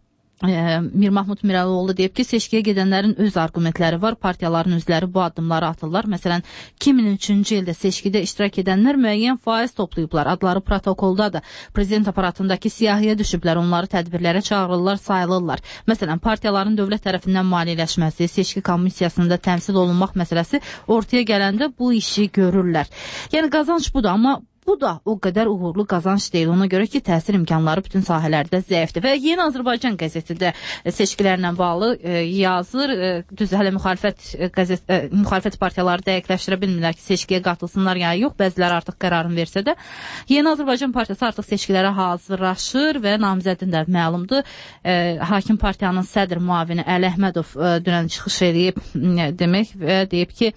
Mir Mahmud Mirəlioğlu deyib ki, seçkiyə gedənlərin öz argumentləri var, partiyaların üzvləri bu addımları atırlar. Məsələn, iki min üçüncü ildə seçkidə iştirak edənlər müəyyən faiz toplayıblar, adları protokoldadır. Prezident aparatındakı siyahıya düşüblər, onları tədbirlərə çağırırlar, sayılırlar. Məsələn, partiyaların dövlət tərəfindən maliyyələşməsi, seçki komissiyasında təmsil olunmaq məsələsi ortaya gələndə bu işi görürlər. Yəni, qazanc budur, amma bu da o qədər uğurlu qazanc deyil. Ona görə ki, təsir imkanları bütün sahələrdə zəifdir. Və Yeni Azərbaycan qəzeti də seçkilərlə bağlı yazır. Düz hələ müxalifət, qəzet, müxalifət partiyaları dəqiqləşdirə bilmirlər ki, seçkiyə qatılsınlar ya yox. Bəziləri artıq qərarını versə də. Yeni Azərbaycan partiyası artıq seçkilərə hazırlaşır və namizədin də məlumdur. Hakim partiyanın sədr müavini Əli Əhmədov dünən çıxış edib demək və deyib ki,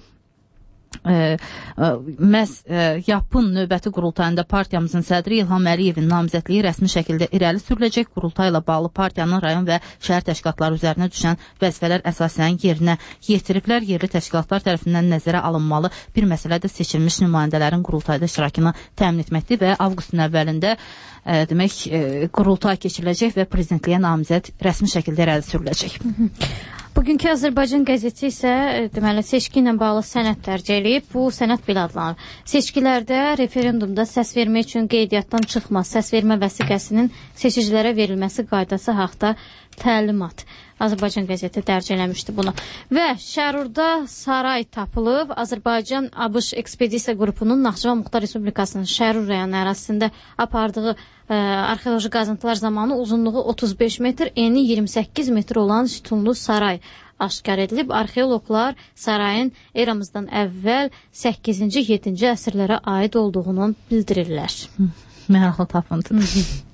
məhz yapın növbəti qurultayında partiyamızın sədri İlham Əliyevin namizədliyi rəsmi şəkildə irəli sürüləcək. Qurultayla bağlı partiyanın rayon və şəhər təşkilatları üzərinə düşən vəzifələr əsasən yerinə yetiriblər. Yerli təşkilatlar tərəfindən nəzərə alınmalı bir məsələ də seçilmiş nümayəndələrin qurultayda iştirakını təmin etməkdir və avqustun əvvəlində demək qurultay keçiriləcək və prezidentliyə namizəd rəsmi şəkildə irəli sürüləcək. Bugünkü Azərbaycan qəzeti isə deməli seçki ilə bağlı sənəd dərc eləyib. Bu sənəd belə adlanır. Seçkilərdə referendumda səs vermək üçün qeydiyyatdan çıxmaz, səs vermə vəsiqəsinin seçicilərə verilməsi qaydası haqda təlimat. Azərbaycan qəzeti dərc eləmişdi bunu. Və Şərurda saray tapılıb. Azərbaycan ABŞ ekspedisiya qrupunun Naxçıvan Muxtar Respublikasının Şərur rayonu ərazisində apardığı ə, arxeoloji qazıntılar zamanı uzunluğu otuz beş metr, eni iyirmi səkkiz metr olan sütunlu saray aşkar edilib. Arxeoloqlar sarayın eramızdan əvvəl səkkizinci yeddinci əsrlərə aid olduğunu bildirirlər. Maraqlı tapıntı.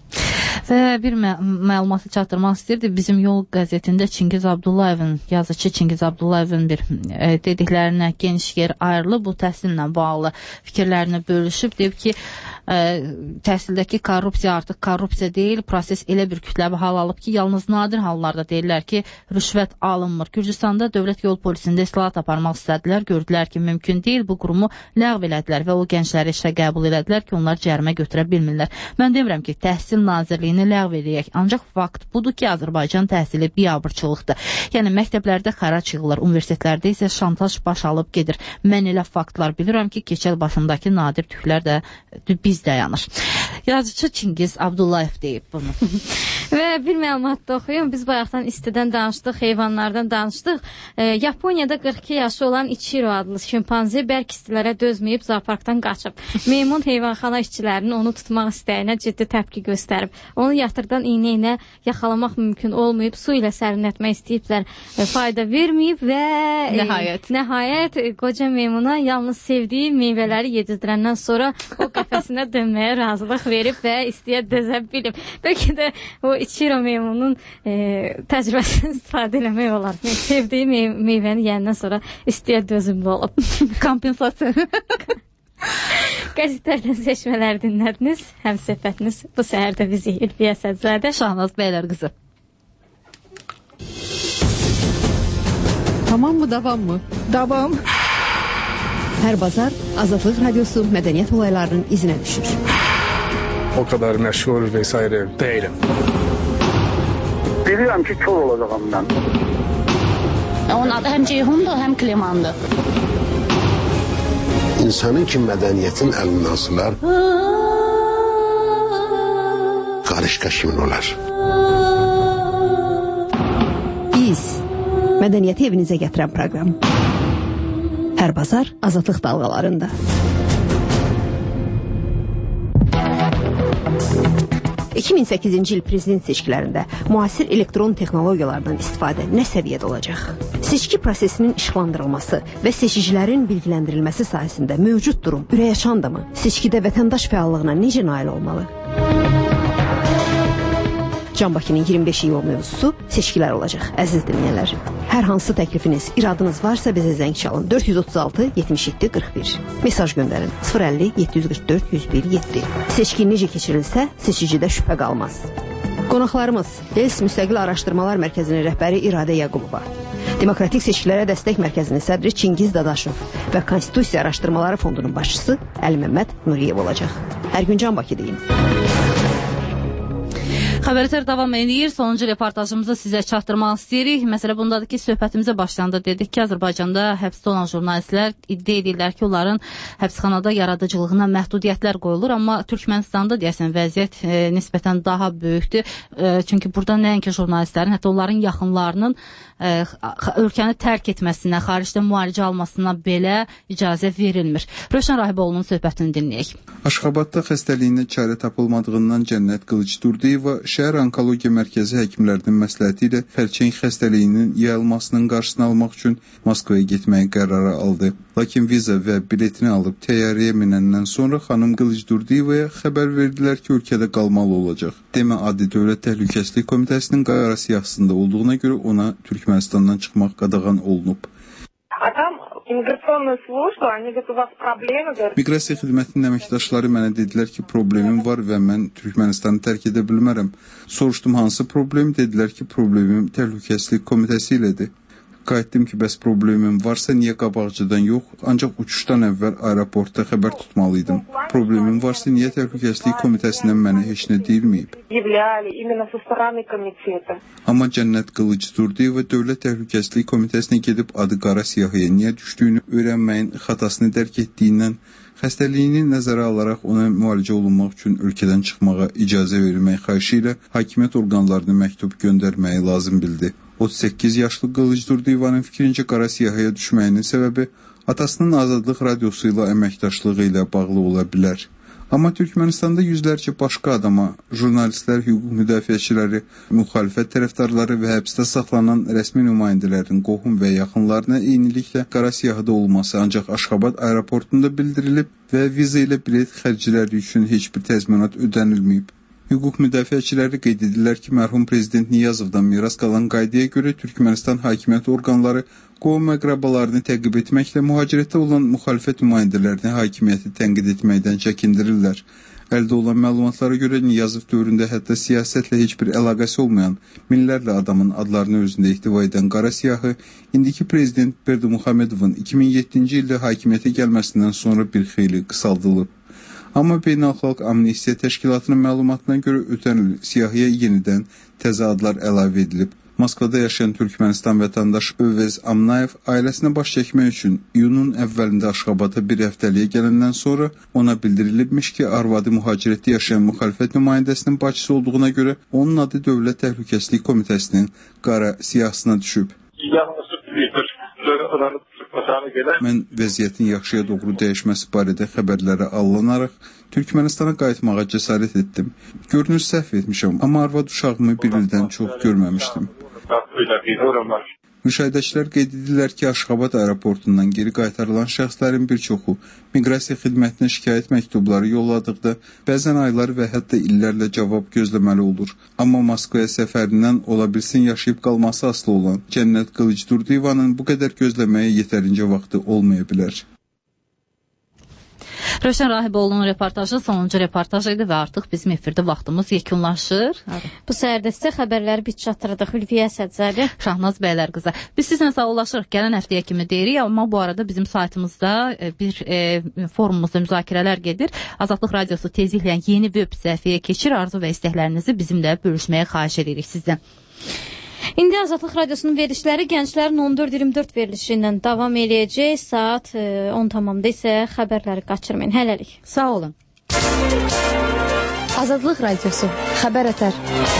Və bir mə məlumatı çatdırmaq istəyirdi. Bizim Yol qəzetində Çingiz Abdullayevin, yazıcı Çingiz Abdullayevin bir e, dediklərinə geniş yer ayrılıb. Bu təhsillə bağlı fikirlərini bölüşüb. Deyib ki, e, təhsildəki korrupsiya artıq korrupsiya deyil, proses elə bir kütləvi hal alıb ki, yalnız nadir hallarda deyirlər ki, rüşvət alınmır. Gürcüstanda dövlət yol polisində islahat aparmaq istədilər. Gördülər ki, mümkün deyil. Bu qurumu ləğv elədilər və o gəncləri işə qəbul elədilər ki, onlar cərimə götürə bilmirlər. Mən demirəm ki, Təhsil Nazirliyini ləğv edək. Ancaq fakt budur ki, Azərbaycan təhsili biabırçılıqdır. Yəni, məktəblərdə xərac yığılır, universitetlərdə isə şantaj baş alıb gedir. Mən elə faktlar bilirəm ki, keçəl başındakı nadir tüklər də biz dayanır. Yazıcı Çingiz Abdullayev deyib bunu. Və bir məlumat da oxuyum. Biz bayaqdan istidən danışdıq, heyvanlardan danışdıq. E, Yaponiyada qırx iki yaşı olan Ichiro adlı şimpanzi bərk istilərə dözməyib zooparkdan qaçıb. Meymun heyvanxana işçilərinin onu tutmaq istəyinə ciddi təpki göstərib. Onu yatırdan iynə ilə yaxalamaq mümkün olmayıb, su ilə sərinlətmək istəyiblər, e, fayda verməyib və e, nəhayət, nəhayət e, qoca meymuna yalnız sevdiyi meyvələri yedirdirəndən sonra o qəfəsinə dönməyə razılıq verib və istiyə dözə bilib. Bəlkə də o Ichiro meymunun e, təcrübəsini istifadə eləmək olar. Sevdiyi mey meyvəni yeyəndən sonra istiyə dözümlü olub. Kompensasiya. Qəzetlərdən seçmələr dinlədiniz. Həm söhbətiniz bu səhərdə bizi Ülfiyə Sədzadə, Şahnaz Beylər qızı. Tamam mı, davam mı? Davam. Hər bazar Azadlıq Radiosu mədəniyyət olaylarının izinə düşür. O kadar məşhur vesaire değilim. Bilirəm ki, kör olacağam mən. Onun adı həm Ceyhundur, həm Klimandır. İnsanın ki mədəniyyətin əlindən asılar, qarışqa kimin olar? Biz mədəniyyəti evinizə gətirən proqram. Hər bazar Azadlıq dalğalarında. iki min səkkizinci il prezident seçkilərində müasir elektron texnologiyalardan istifadə nə səviyyədə olacaq? Seçki prosesinin işlandırılması və seçicilərin bilgiləndirilməsi sayəsində mövcud durum ürəkaçandırmı? Seçkidə vətəndaş fəallığına necə nail olmalı? Can Bakının iyirmi beş iyul mövzusu seçkilər olacaq, əziz dinləyənlər. Hər hansı təklifiniz, iradınız varsa bizə zəng çalın. dörd yüz otuz altı yetmiş yeddi qırx bir. Mesaj göndərin. sıfır əlli yeddi yüz qırx dörd yüz bir yeddi. Seçki necə keçirilsə, seçicidə şübhə qalmaz. QonaqlarımızEls Müstəqil Araşdırmalar Mərkəzinin rəhbəri İradə Yaqubova, Demokratik Seçkilərə Dəstək Mərkəzinin sədri Çingiz Dadaşov və Konstitusiya Araşdırmaları Fondunun başçısı Əli Məmməd Nuriyev olacaq. Hər gün Can Bakı deyin. Xəbərlər davam edir. Sonuncu reportajımızı sizə çatdırmaq istəyirik. Məsələ bundadır ki, söhbətimizə başlayanda dedik ki, Azərbaycanda həbsdə olan jurnalistlər iddia edirlər ki, onların həbsxanada yaradıcılığına məhdudiyyətlər qoyulur, amma Türkmənistanda deyəsən vəziyyət e, nisbətən daha böyükdür. E, çünki burada nəinki jurnalistlərin, hətta onların yaxınlarının e, ölkəni tərk etməsinə, xaricdə müalicə almasına belə icazə verilmir. Rövşən Rahiboğlu'nun söhbətini dinləyək. Aşxabadda xəstəliyinə çarə tapılmadığından Cənnət Qılıcdurdiyeva Şəhər Onkologiya Mərkəzi həkimlərinin məsləhəti ilə xərçəng xəstəliyinin yayılmasının qarşısını almaq üçün Moskvaya getməyi qərara aldı. Lakin viza və biletini alıb təyyarəyə minəndən sonra xanım Qılıcdurdiyevaya xəbər verdilər ki, ölkədə qalmalı olacaq. Demə Adi Dövlət Təhlükəsizlik Komitəsinin qara siyahısında olduğuna görə ona Türkmenistandan çıxmaq qadağan olunub. Miqrasiya xidmətinin əməkdaşları mənə dedilər ki, problemim var və mən Türkmenistanı tərk edə bilmərəm. Soruşdum hansı problem, dedilər ki, problemim Təhlükəsizlik Komitəsi ilədir. Qayıtdım ki, bəs problemim varsa niyə qabaqcıdan yox, ancaq uçuşdan əvvəl aeroportda xəbər tutmalıydım. Problemim varsa niyə Təhlükəsizlik Komitəsindən mənə heç nə deyilməyib? Amma Cənnət Qılıcdurdiyeva Dövlət Təhlükəsizlik Komitəsinə gedib adı qara siyahıya niyə düşdüyünü öyrənməyin xatasını dərk etdiyindən xəstəliyini nəzərə alaraq ona müalicə olunmaq üçün ölkədən çıxmağa icazə verilmək xahişi ilə hakimiyyət orqanlarına məktub göndərməyi lazım bildi. otuz səkkiz yaşlı Qılıcdurdiyevanın fikrincə qara siyahıya düşməyinin səbəbi atasının Azadlıq Radiosu ilə əməkdaşlığı ilə bağlı ola bilər. Amma Türkmenistanda yüzlərcə başqa adama, jurnalistlər, hüquq müdafiəçiləri, müxalifət tərəfdarları və həbsdə saxlanan rəsmi nümayəndələrin qohum və yaxınlarına eyniliklə qara siyahıda olması ancaq Aşxabad aeroportunda bildirilib və viza ilə bilet xərcləri üçün heç bir təzminat ödənilməyib. Hüquq müdafiəçiləri qeyd edirlər ki, mərhum prezident Niyazovdan miras qalan qaydaya görə Türkmenistan hakimiyyət orqanları qohum əqrabalarını təqib etməklə mühacirətdə olan müxalifət nümayəndələrini hakimiyyəti tənqid etməkdən çəkindirirlər. Əldə olan məlumatlara görə Niyazov dövründə hətta siyasətlə heç bir əlaqəsi olmayan minlərlə adamın adlarını özündə ihtiva edən qara siyahı indiki prezident Berdimuhamedovun iki min yeddinci ildə hakimiyyətə gəlməsindən sonra bir xeyli qısaldılıb. Amma Beynəlxalq Amnistiya Təşkilatının məlumatına görə ötən il siyahıya yenidən təzə adlar əlavə edilib. Moskvada yaşayan Türkmenistan vətəndaşı Övvez Amnayev ailəsinə baş çəkmək üçün iyunun əvvəlində Aşxabada bir həftəliyə gələndən sonra ona bildirilibmiş ki, arvadı mühacirətdə yaşayan müxalifət nümayəndəsinin bacısı olduğuna görə onun adı Dövlət Təhlükəsizlik Komitəsinin qara siyahısına düşüb. Mən vəziyyətin yaxşıya doğru dəyişməsi barədə xəbərlərə alınaraq Türkmenistana qayıtmağa cəsarət etdim. Görünür səhv etmişəm, amma arvad uşağımı bir ildən çox görməmişdim. Müşahidəçilər qeyd edirlər ki, Aşxabad aeroportundan geri qaytarılan şəxslərin bir çoxu miqrasiya xidmətinə şikayət məktubları yolladıqda bəzən aylar və hətta illərlə cavab gözləməli olur. Amma Moskvaya səfərindən ola bilsin yaşayıb qalması asılı olan Cənnət Qılıcdurdiyevanın bu qədər gözləməyə yetərincə vaxtı olmaya bilər. Rövşən Rahiboğlu'nun reportajı sonuncu reportaj idi və artıq bizim efirdə vaxtımız yekunlaşır. Bu səhərdə sizə xəbərləri bit çatdırdıq. Hülfiyə Əsədzadə, Şahnaz Bəylərqızı. Biz sizinlə sağollaşırıq. Gələn həftəyə kimi deyirik, amma bu arada bizim saytımızda bir e, forumumuzda müzakirələr gedir. Azadlıq Radiosu tezliklə yeni web səhifəyə keçir. Arzu və istəklərinizi bizimlə bölüşməyə xahiş edirik sizdən. İndi Azadlıq Radiosunun verilişləri gənclərin on dörd iyirmi dörd verilişi ilə davam eləyəcək. Saat on tamamda isə xəbərləri qaçırmayın. Hələlik. Sağ olun. Azadlıq Radiosu. Xəbər ətər.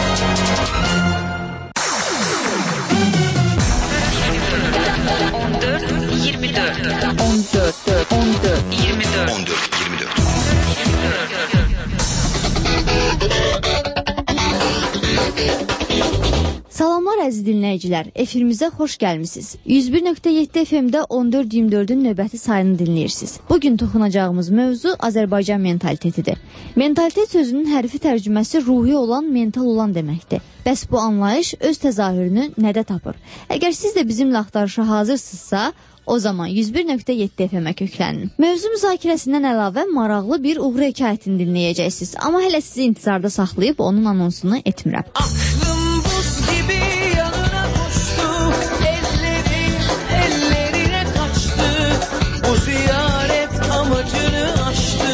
on dörd iyirmi dörd on dörd on dörd iyirmi dörd on dörd iyirmi dörd Salamlar əziz dinləyicilər, efirimizə xoş gəlmisiniz. yüz bir nöqtə yeddi F M-də on dörd iyirmi dördün növbəti sayını dinləyirsiniz. Bugün toxunacağımız mövzu Azərbaycan mentalitetidir. Mentalitet sözünün hərfi tərcüməsi ruhi olan, mental olan deməkdir. Bəs bu anlayış öz təzahürünü nədə tapır? Əgər siz də bizimlə axtarışa hazırsınızsa, o zaman yüz bir nöqtə yeddi F M-ə köklənin. Mövzu müzakirəsindən əlavə maraqlı bir uğur hekayətini dinləyəcəksiniz. Amma hələ sizi intizarda saxlayıb onun anonsunu etmirəm. Aklım buz gibi yanına koştu, ellerim ellerine kaçtı, bu ziyaret amacını aştı,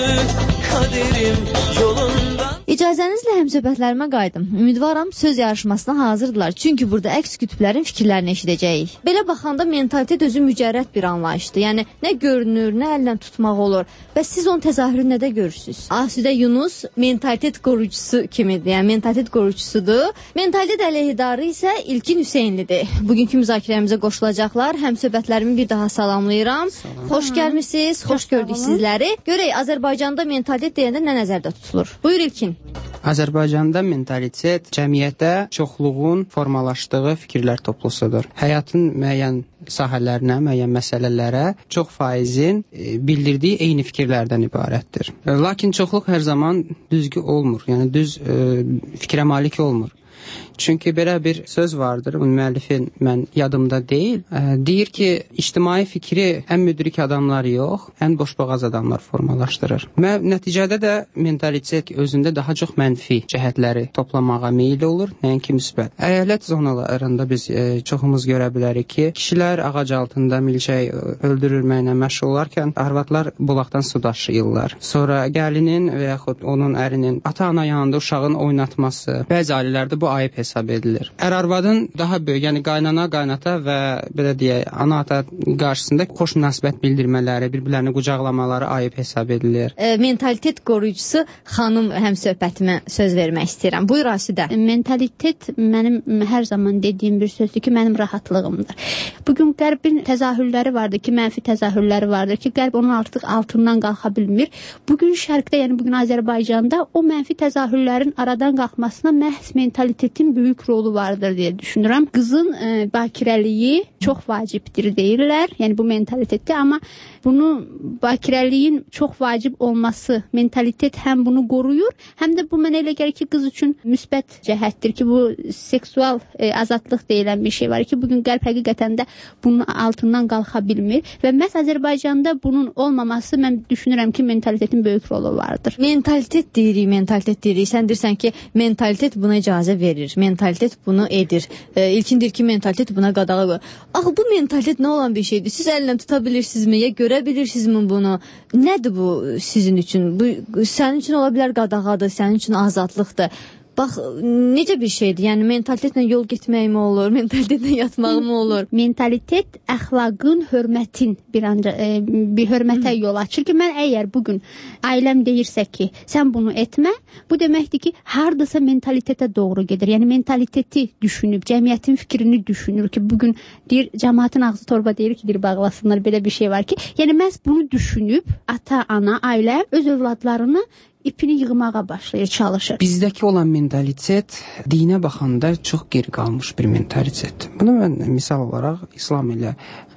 kaderim yolundan. İcazənizlə həmsöhbətlərimə qayıdım. Ümidvaram söz yarışmasına hazırdılar. Çünki burada əks kütüblərin fikirlərini eşidəcəyik. Belə baxanda mentalitet özü mücərrəd bir anlayışdır. Yəni nə görünür, nə əllə tutmaq olur. Bəs siz onun təzahürünü nədə görürsünüz? Asudə Yunus mentalitet qorucusu kimidir. Yəni mentalitet qorucusudur. Mentalitet əleyhidarı isə İlkin Hüseynlidir. Bugünkü müzakirəmizə qoşulacaqlar. Həmsöhbətlərimi bir daha salamlayıram. Salam. Xoş gəlmisiniz, xoş, xoş gördük sizləri. Görək Azərbaycanda mentalitet deyəndə nə nəzərdə tutulur? Buyur İlkin. Azərbaycanda mentalitet cəmiyyətdə çoxluğun formalaşdığı fikirlər toplusudur. Həyatın müəyyən sahələrinə, müəyyən məsələlərə çox faizin bildirdiyi eyni fikirlərdən ibarətdir. Lakin çoxluq hər zaman düzgün olmur, yəni düz e, fikrə malik olmur. Çünki belə bir söz vardır, müəllifin mən yadımda deyil. E, deyir ki, ictimai fikri ən müdrik adamlar yox, ən boşboğaz adamlar formalaşdırır. Və nəticədə də mentalitet özündə daha çox mənfi cəhətləri toplamağa meyil olur, nəinki müsbət. Əyalət zonalarında biz e, çoxumuz görə bilərik ki, kişilər ağac altında milçək öldürülməklə məşğul olarkən arvadlar bulaqdan su daşıyırlar. Sonra gəlinin və yaxud onun ərinin ata-ana yanında uşağın oynatması, bəzi ailələrdə bu ayıb hesab edilir. Ər-arvadın daha böyük, yəni qaynana, qaynata və belə deyək, ana-ata qarşısında xoş münasibət bildirmələri, bir-birlərini qucaqlamaları ayıb hesab edilir. E, mentalitet qoruyucusu xanım həmsöhbətimə söz vermək istəyirəm. Buyur Asidə. Mentalitet mənim hər zaman dediyim bir sözdür ki, mənim rahatlığımdır. Bugün qərbin təzahürləri vardır ki, mənfi təzahürləri vardır ki, qərb onun artıq altından qalxa bilmir. Bugün şərqdə, yəni bugün Azərbaycanda o mənfi təzahürlərin aradan qalxmasına məhz mentalitetin böyük rolu vardır deyə düşünürəm. Qızın e, bakirəliyi çox vacibdir deyirlər. Yəni bu mentalitetdir, amma bunu bakirəliyin çox vacib olması, mentalitet həm bunu qoruyur, həm də bu mənə elə gəlir ki, qız üçün müsbət cəhətdir ki, bu seksual e, azadlıq deyilən bir şey var ki, bugün qərb həqiqətən də bunun altından qalxa bilmir və məhz Azərbaycanda bunun olmaması mən düşünürəm ki, mentalitetin böyük rolu vardır. Mentalitet deyirik, mentalitet deyirik. Sən deyirsən ki, mentalitet buna icazə verir, mentalitet bunu edir. E, İlkindir ki, mentalitet buna qadağa qoyur. Axı bu mentalitet nə olan bir şeydir? Siz əllə tuta bilirsinizmi, ya görə bilirsinizmi bunu? Nədir bu sizin üçün? Bu sənin üçün ola bilər qadağadır, sənin üçün azadlıqdır. Bax, necə bir şeydir? Yəni mentalitetlə yol getməkmi olur, mentalitetlə yatmaqmı olur? Mentalitet əxlaqın, hörmətin bir ancaq e, bir hörmətə yol açır ki, mən əgər bugün ailəm deyirsə ki, sən bunu etmə, bu deməkdir ki, hardasa mentalitetə doğru gedir. Yəni mentaliteti düşünüb, cəmiyyətin fikrini düşünür ki, bugün deyir, cəmaətin ağzı torba deyir ki, bir bağlasınlar, belə bir şey var ki, yəni məhz bunu düşünüb ata, ana, ailə öz övladlarını ipini yığmağa başlayır, çalışır. Bizdəki olan mentalitet dinə baxanda çox geri qalmış bir mentalitetdir. Bunu mən misal olaraq İslam ilə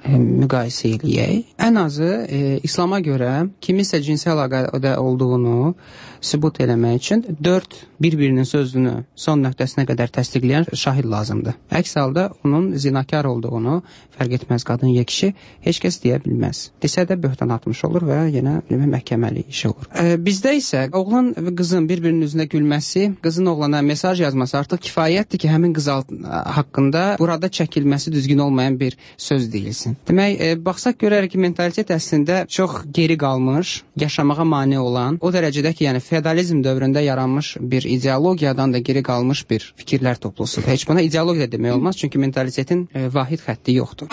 e, müqayisə eləyək. Ən azı e, İslama görə kiminsə cinsi əlaqədə olduğunu sübut eləmək üçün dörd bir-birinin sözünü son nöqtəsinə qədər təsdiqləyən şahid lazımdır. Əks halda onun zinakar olduğunu fərq etməz qadın ya kişi heç kəs deyə bilməz. Desə də böhtan atmış olur və yenə məhkəməli iş olur. E, bizdə isə oğlan və qızın bir-birinin üzünə gülməsi, qızın oğlana mesaj yazması artıq kifayətdir ki, həmin qız haqqında burada çəkilməsi düzgün olmayan bir söz deyilsin. Demək, e, baxsaq görərək ki, mentalitet əslində çox geri qalmış, yaşamağa mane olan, o dərəcədə ki, yəni feodalizm dövründə yaranmış bir ideologiyadan da geri qalmış bir fikirlər toplusudur. Heç buna ideologiya demək olmaz, çünki mentalitetin e, vahid xətti yoxdur.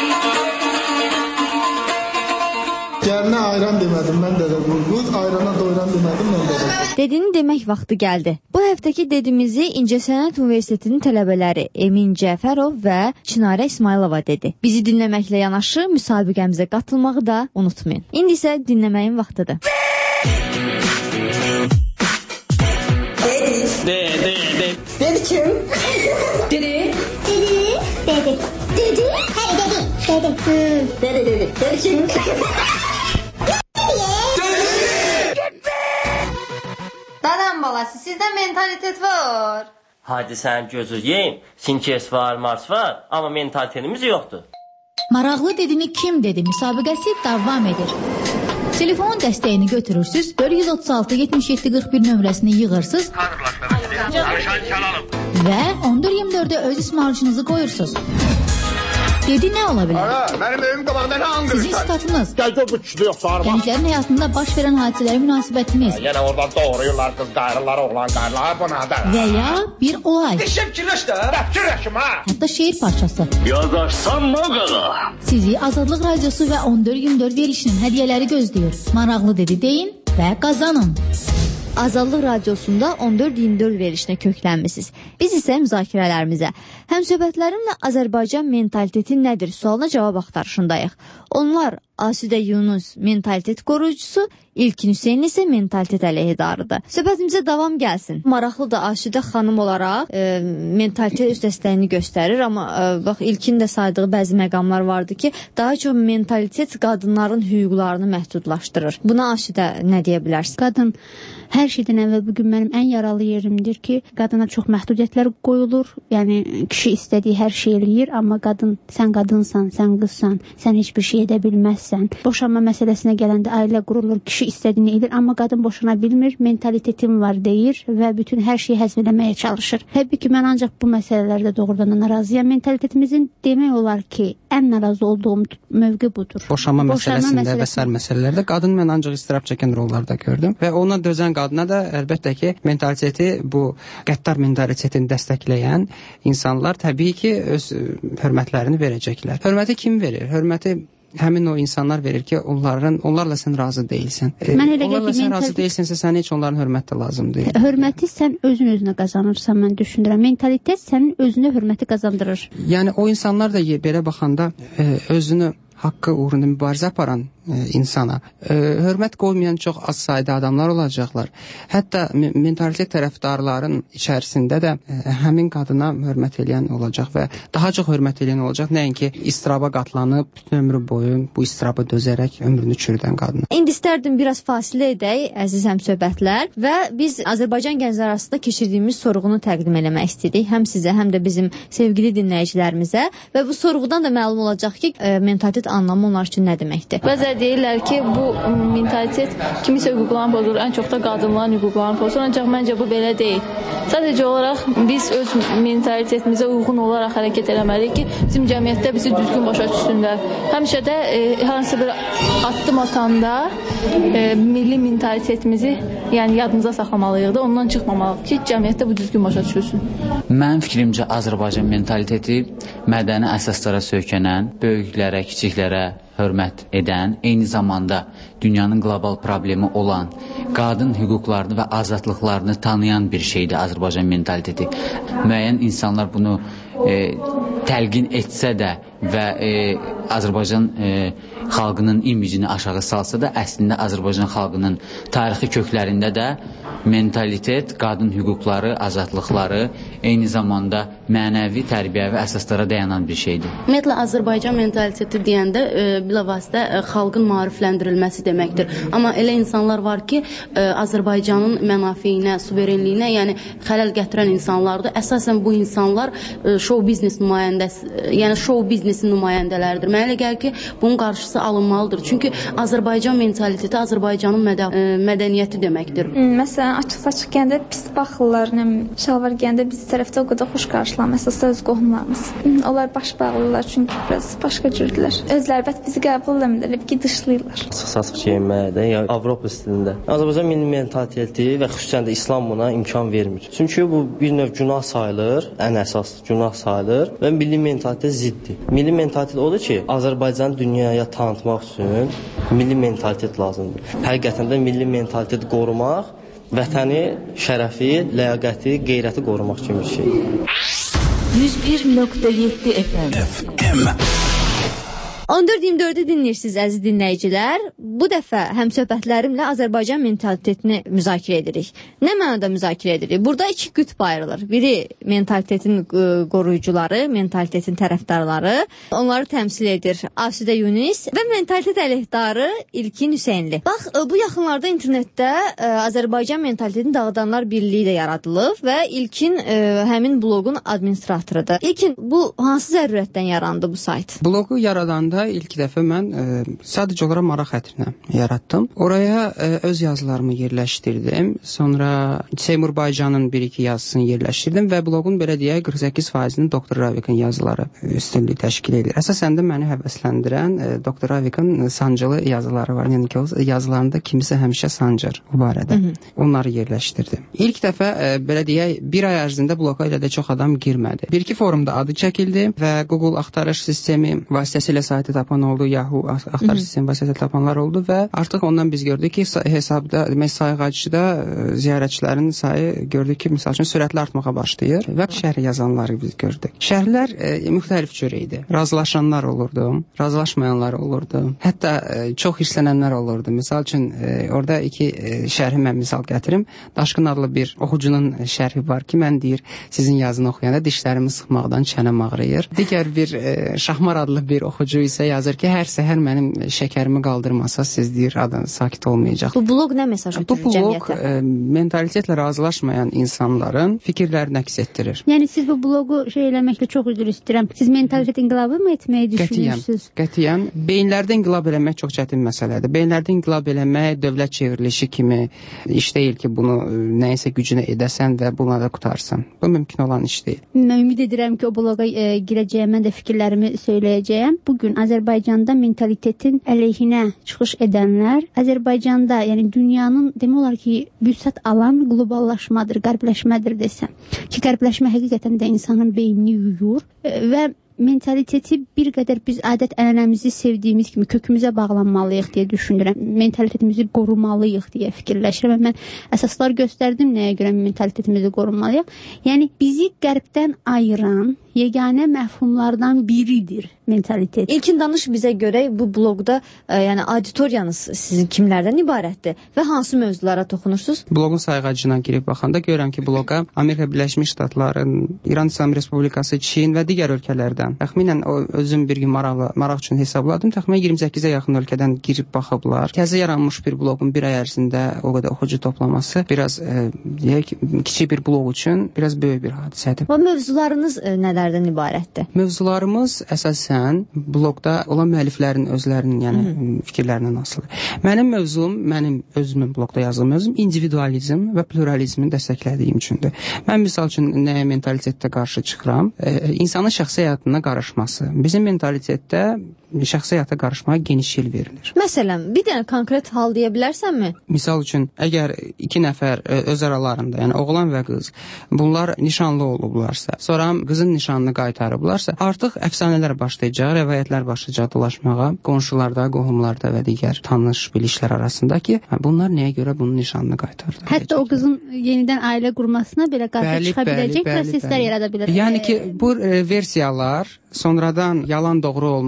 Gəlinə ayran demədim, mən də də qurquz, ayrana doyran demədim, mən də də. Dediyini demək vaxtı gəldi. Bu həftəki dedimizi İncəsənət Universitetinin tələbələri Emin Cəfərov və Çinarə İsmailova dedi. Bizi dinləməklə yanaşı müsabiqəmizə qatılmağı da unutmayın. İndi isə dinləməyin vaxtıdır. Dedi, dedi. Dedi kim? Dedi. Dedi. Dedi. Dedi. Hadi dedi. Dedi. Dedi, dedi. Dedi kim? Dadam balası, sizdə mentalitet var. Hadi sən gözü yeyin. Sinkes var, Mars var, amma mentalitetimiz yoxdur. Maraqlı dedini kim dedi? Müsabiqəsi davam edir. Telefonun dəstəyini götürürsüz, dörd yüz otuz altı yetmiş yeddi qırx bir nömrəsini yığırsınız və on dörd iyirmi dördə öz ismarıcınızı qoyursunuz. Dedi nə ola bilər? Ara, mənim evim qabağında nə anqırırsan? Sizin statınız, Gəldi o bu kişi yoxsa arma. gənclərin həyatında baş verən hadisələrə münasibətiniz Yenə oradan doğrayırlar qız qayrılar, oğlan qayrılar, bu nədir? və ya bir olay, Deşəm kirləş də, fikirləşim ha. hətta şeir parçası. Yazarsan nə qədər? Sizi Azadlıq Radiosu və on dörd iyirmi dörd verilişinin hədiyyələri gözləyir. Maraqlı dedi deyin və qazanın. Azadlıq Radiosunda on dörd iyirmi dörd verilişinə köklənmisiniz. Biz isə müzakirələrimizə, həmsöhbətlərimlə Azərbaycan mentaliteti nədir sualına cavab axtarışındayıq. Onlar Asudə Yunus mentalitet qoruyucusu, İlkin Hüseyn isə mentalitet əleyhidarıdır. Söhbətimizə davam gəlsin. Maraqlıdır, Asudə xanım olaraq e, mentalitet öz dəstəyini göstərir, amma e, bax İlkin də saydığı bəzi məqamlar vardı ki, daha çox mentalitet qadınların hüquqlarını məhdudlaşdırır. Buna Asudə nə deyə bilərsin? Qadın hər şeydən əvvəl bugün mənim ən yaralı yerimdir ki, qadına çox məhdudiyyətlər qoyulur. Yəni kişi istədiyi hər şey eləyir, amma qadın, sən qadınsan, sən qızsan, sən heç bir şey edə bilməzsən. Boşanma məsələsinə gələndə ailə qurulur, kişi istədiyini edir, amma qadın boşana bilmir, mentalitetim var deyir və bütün hər şeyi həzm eləməyə çalışır. Təbii ki, mən ancaq bu məsələlərdə doğrudan da narazıyam. Mentalitetimizin demək olar ki, ən narazı olduğum mövqe budur. Boşanma, Boşanma məsələsində və sair məsələlərdə qadın mən ancaq istirab çəkən rollarda gördüm və ona dözən qadına da əlbəttə ki, mentaliteti, bu qəddar mentalitetini dəstəkləyən insanlar təbii ki, öz hörmətlərini verəcəklər. Hörməti kim verir? Hörməti həmin o insanlar verir ki, onların onlarla sən razı deyilsən. E, onlarla sən razı deyilsənsə, sənə heç onların hörmət də lazım deyil. Hörməti sən özün özünə qazanırsan, mən düşünürəm. Mentalitet sənin özünə hörməti qazandırır. Yəni o insanlar da belə baxanda e, özünü haqqı uğrunda mübarizə aparan e, insana e, hörmət qoymayan çox az sayda adamlar olacaqlar. Hətta mentalitet tərəfdarların içərisində də e, həmin qadına hörmət edən olacaq və daha çox hörmət edən olacaq. Nəinki istiraba qatlanıb bütün ömrü boyu bu istiraba dözərək ömrünü çürüdən qadına. İndi istərdim biraz fasilə edək, əziz həmsöhbətlər, və biz Azərbaycan gəncləri arasında keçirdiyimiz sorğunu təqdim eləmək istədik. Həm sizə, həm də bizim sevgili dinləyicilərimizə və bu sorğudan da məlum olacaq ki, e, mentalitet anlamı onlar üçün nə deməkdir? Bəzər deyirlər ki, bu mentalitet kimisə hüquqlarını pozur, ən çox da qadınların hüquqlarını pozur, ancaq məncə bu belə deyil. Sadəcə olaraq biz öz mentalitetimizə uyğun olaraq hərəkət eləməliyik ki, bizim cəmiyyətdə bizi düzgün başa düşsünlər. Həmişə də e, hansı bir addım atanda e, milli mentalitetimizi yəni yadımıza saxlamalıyıq da, ondan çıxmamalıyıq ki, cəmiyyətdə bu düzgün başa düşülsün. Mənim fikrimcə Azərbaycan mentaliteti mədəni əsaslara söykənən, böyüklərə, kiçiklərə hörmət edən, eyni zamanda dünyanın qlobal problemi olan qadın hüquqlarını və azadlıqlarını tanıyan bir şeydir Azərbaycan mentaliteti. Müəyyən insanlar bunu e, təlqin etsə də və e, Azərbaycan e, xalqının imicini aşağı salsa da, əslində Azərbaycan xalqının tarixi köklərində də mentalitet, qadın hüquqları, azadlıqları eyni zamanda mənəvi, tərbiyəvi əsaslara dayanan bir şeydir. Ümumiyyətlə Azərbaycan mentaliteti deyəndə e, bilavasitə e, xalqın maarifləndirilməsi deməkdir. Amma elə insanlar var ki, e, Azərbaycanın mənafeyinə, suverenliyinə, yəni xələl gətirən insanlardır. Əsasən bu insanlar e, show biznes nümayəndəsi, e, yəni show biznesin nümayəndələridir. Mənə elə gəlir ki, bunun qarşısı alınmalıdır. Çünki Azərbaycan mentaliteti Azərbaycanın mədə e, mədəniyyəti deməkdir. Məsələn, açıq-açıq gəndə pis baxırlar, nə şalvar gəndə biz tərəfdə o qədər xoş qarşılanmır. Əsasda öz qohumlarımız. Onlar baş bağlayırlar çünki biraz başqa cürdülər. Özləri bət bizi qəbul eləmirlər, ki dışlayırlar. Sıx-saçıq geyinmədə, ya Avropa stilində. Azərbaycan milli mentaliteti və xüsusən də İslam buna imkan vermir. Çünki bu bir növ günah sayılır, ən əsas günah sayılır və milli mentalitetə ziddir. Milli mentalitet odur ki, Azərbaycanı dünyaya tanıtmaq üçün milli mentalitet lazımdır. Həqiqətən də milli mentalitet qorumaq vətəni, şərəfi, ləyaqəti, qeyrəti qorumaq kimi bir şeydir. yüz bir nöqtə yeddi F M. on dörd iyirmi dördü dinləyirsiniz əziz dinləyicilər. Bu dəfə həmsöhbətlərimlə Azərbaycan mentalitetini müzakirə edirik. Nə mənada müzakirə edirik? Burada iki qütb ayrılır. Biri mentalitetin qoruyucuları, mentalitetin tərəfdarları. Onları təmsil edir Asudə Yunis və mentalitet əleyhdarı İlkin Hüseynli. Bax, bu yaxınlarda internetdə Azərbaycan mentalitetini dağıdanlar birliyi də yaradılıb və İlkin həmin bloqun administratorudur. İlkin, bu hansı zərurətdən yarandı bu sayt? Bloqu yaradanda ilk dəfə mən ə, sadəcə olaraq maraq xətrinə yaratdım. Oraya ə, öz yazılarımı yerləşdirdim. Sonra Seymur Baycanın bir-iki yazısını yerləşdirdim və bloqun belə deyək qırx səkkiz faizini doktor Ravikin yazıları üstünlük təşkil edir. Əsasən də məni həvəsləndirən ə, doktor Ravikin sancılı yazıları var. Yəni ki, o yazılarında kimisə həmişə sancır bu barədə. Hı -hı. Onları yerləşdirdim. İlk dəfə ə, belə deyək bir ay ərzində bloqa elə də çox adam girmədi. Bir-iki forumda adı çəkildi və Google axtarış sistemi vasitəsilə saytı tapan oldu, Yahoo axtarış sistemi vasitəsilə tapanlar oldu və artıq ondan biz gördük ki, hesabda, demək sayğacıda ziyarətçilərin sayı gördük ki, misal üçün sürətli artmağa başlayır və şərh yazanları biz gördük. Şərhlər e, müxtəlif cür idi. Razılaşanlar olurdu, razılaşmayanlar olurdu. Hətta e, çox hirslənənlər olurdu. Misal üçün e, orada iki e, şərhi mən misal gətirim. Daşqın adlı bir oxucunun şərhi var ki, mən deyir, sizin yazını oxuyanda dişlərimi sıxmaqdan çənəm ağrıyır. Digər bir e, Şahmar adlı bir oxucu isə yazır ki, hər səhər mənim şəkərimi qaldırmasa, siz deyir, adam sakit olmayacaq. Bu bloq nə mesaj ötürür cəmiyyətə? Bu bloq e, mentalitetlə razılaşmayan insanların fikirlərini əks etdirir. Yəni siz bu bloqu şey eləməklə çox üzr istəyirəm. Siz mentalitet inqilabı mı etməyi düşünürsünüz? Qətiyyən. Beyinlərdə inqilab eləmək çox çətin məsələdir. Beyinlərdə inqilab eləmək dövlət çevrilişi kimi iş deyil ki, bunu nəyəsə gücünə edəsən və buna da qutarsan. Bu mümkün olan iş deyil. Mən ümid edirəm ki, o bloqa e, girəcəyəm, mən də fikirlərimi söyləyəcəyəm. Bugün Azərbaycanda mentalitetin əleyhinə çıxış edənlər Azərbaycanda, yəni dünyanın demək olar ki, vüsət alan qloballaşmadır, qərbləşmədir desəm. Ki, qərbləşmə həqiqətən də insanın beynini yuyur və mentaliteti bir qədər biz adət-ənənəmizi sevdiyimiz kimi kökümüzə bağlanmalıyıq deyə düşünürəm. Mentalitetimizi qorumalıyıq deyə fikirləşirəm. Mən əsaslar göstərdim nəyə görə mentalitetimizi qorumalıyıq. Yəni bizi qərbdən ayıran yeganə məfhumlardan biridir mentalitet. İlkin danış bizə görə bu bloqda e, yəni auditoriyanız sizin kimlərdən ibarətdir və hansı mövzulara toxunursunuz? Bloqun sayğacına girib baxanda görürəm ki, bloqa Amerika Birləşmiş Ştatları, İran İslam Respublikası, Çin və digər ölkələrdən təxminən o özüm bir gün maraq, maraq üçün hesabladım. Təxminən iyirmi səkkizə yaxın ölkədən girib baxıblar. Təzə yaranmış bir bloqun bir ay ərzində o qədər oxucu toplaması biraz e, deyək, kiçik bir bloq üçün biraz böyük bir hadisədir. Bu mövzularınız e, nələrdən ibarətdir? Mövzularımız əsasən bloqda olan müəlliflərin özlərinin, yəni Hı -hı. fikirlərindən asılıdır. Mənim mövzum, mənim özümün bloqda yazdığım mövzum individualizm və pluralizmi dəstəklədiyim üçündür. Mən misal üçün nəyə mentalitetdə qarşı çıxıram? E, insanın şəxsi həyatına qarışması. Bizim mentalitetdə şəxsi həyata qarışmağa geniş yer verilir. Məsələn, bir dənə konkret hal deyə bilərsənmi? Misal üçün, əgər iki nəfər öz aralarında, yəni oğlan və qız, bunlar nişanlı olublarsa, sonra qızın nişanını qaytarıblarsa, artıq əfsanələr başlayacaq, rəvayətlər başlayacaq dolaşmağa, qonşularda, qohumlarda və digər tanış bilişlər arasında ki, bunlar nəyə görə bunun nişanını qaytardı? Hətta o qızın yenidən ailə qurmasına belə qarşı çıxa biləcək proseslər yarada bilər. Yəni ki, bu e, versiyalar sonradan yalan doğru olmasına asılı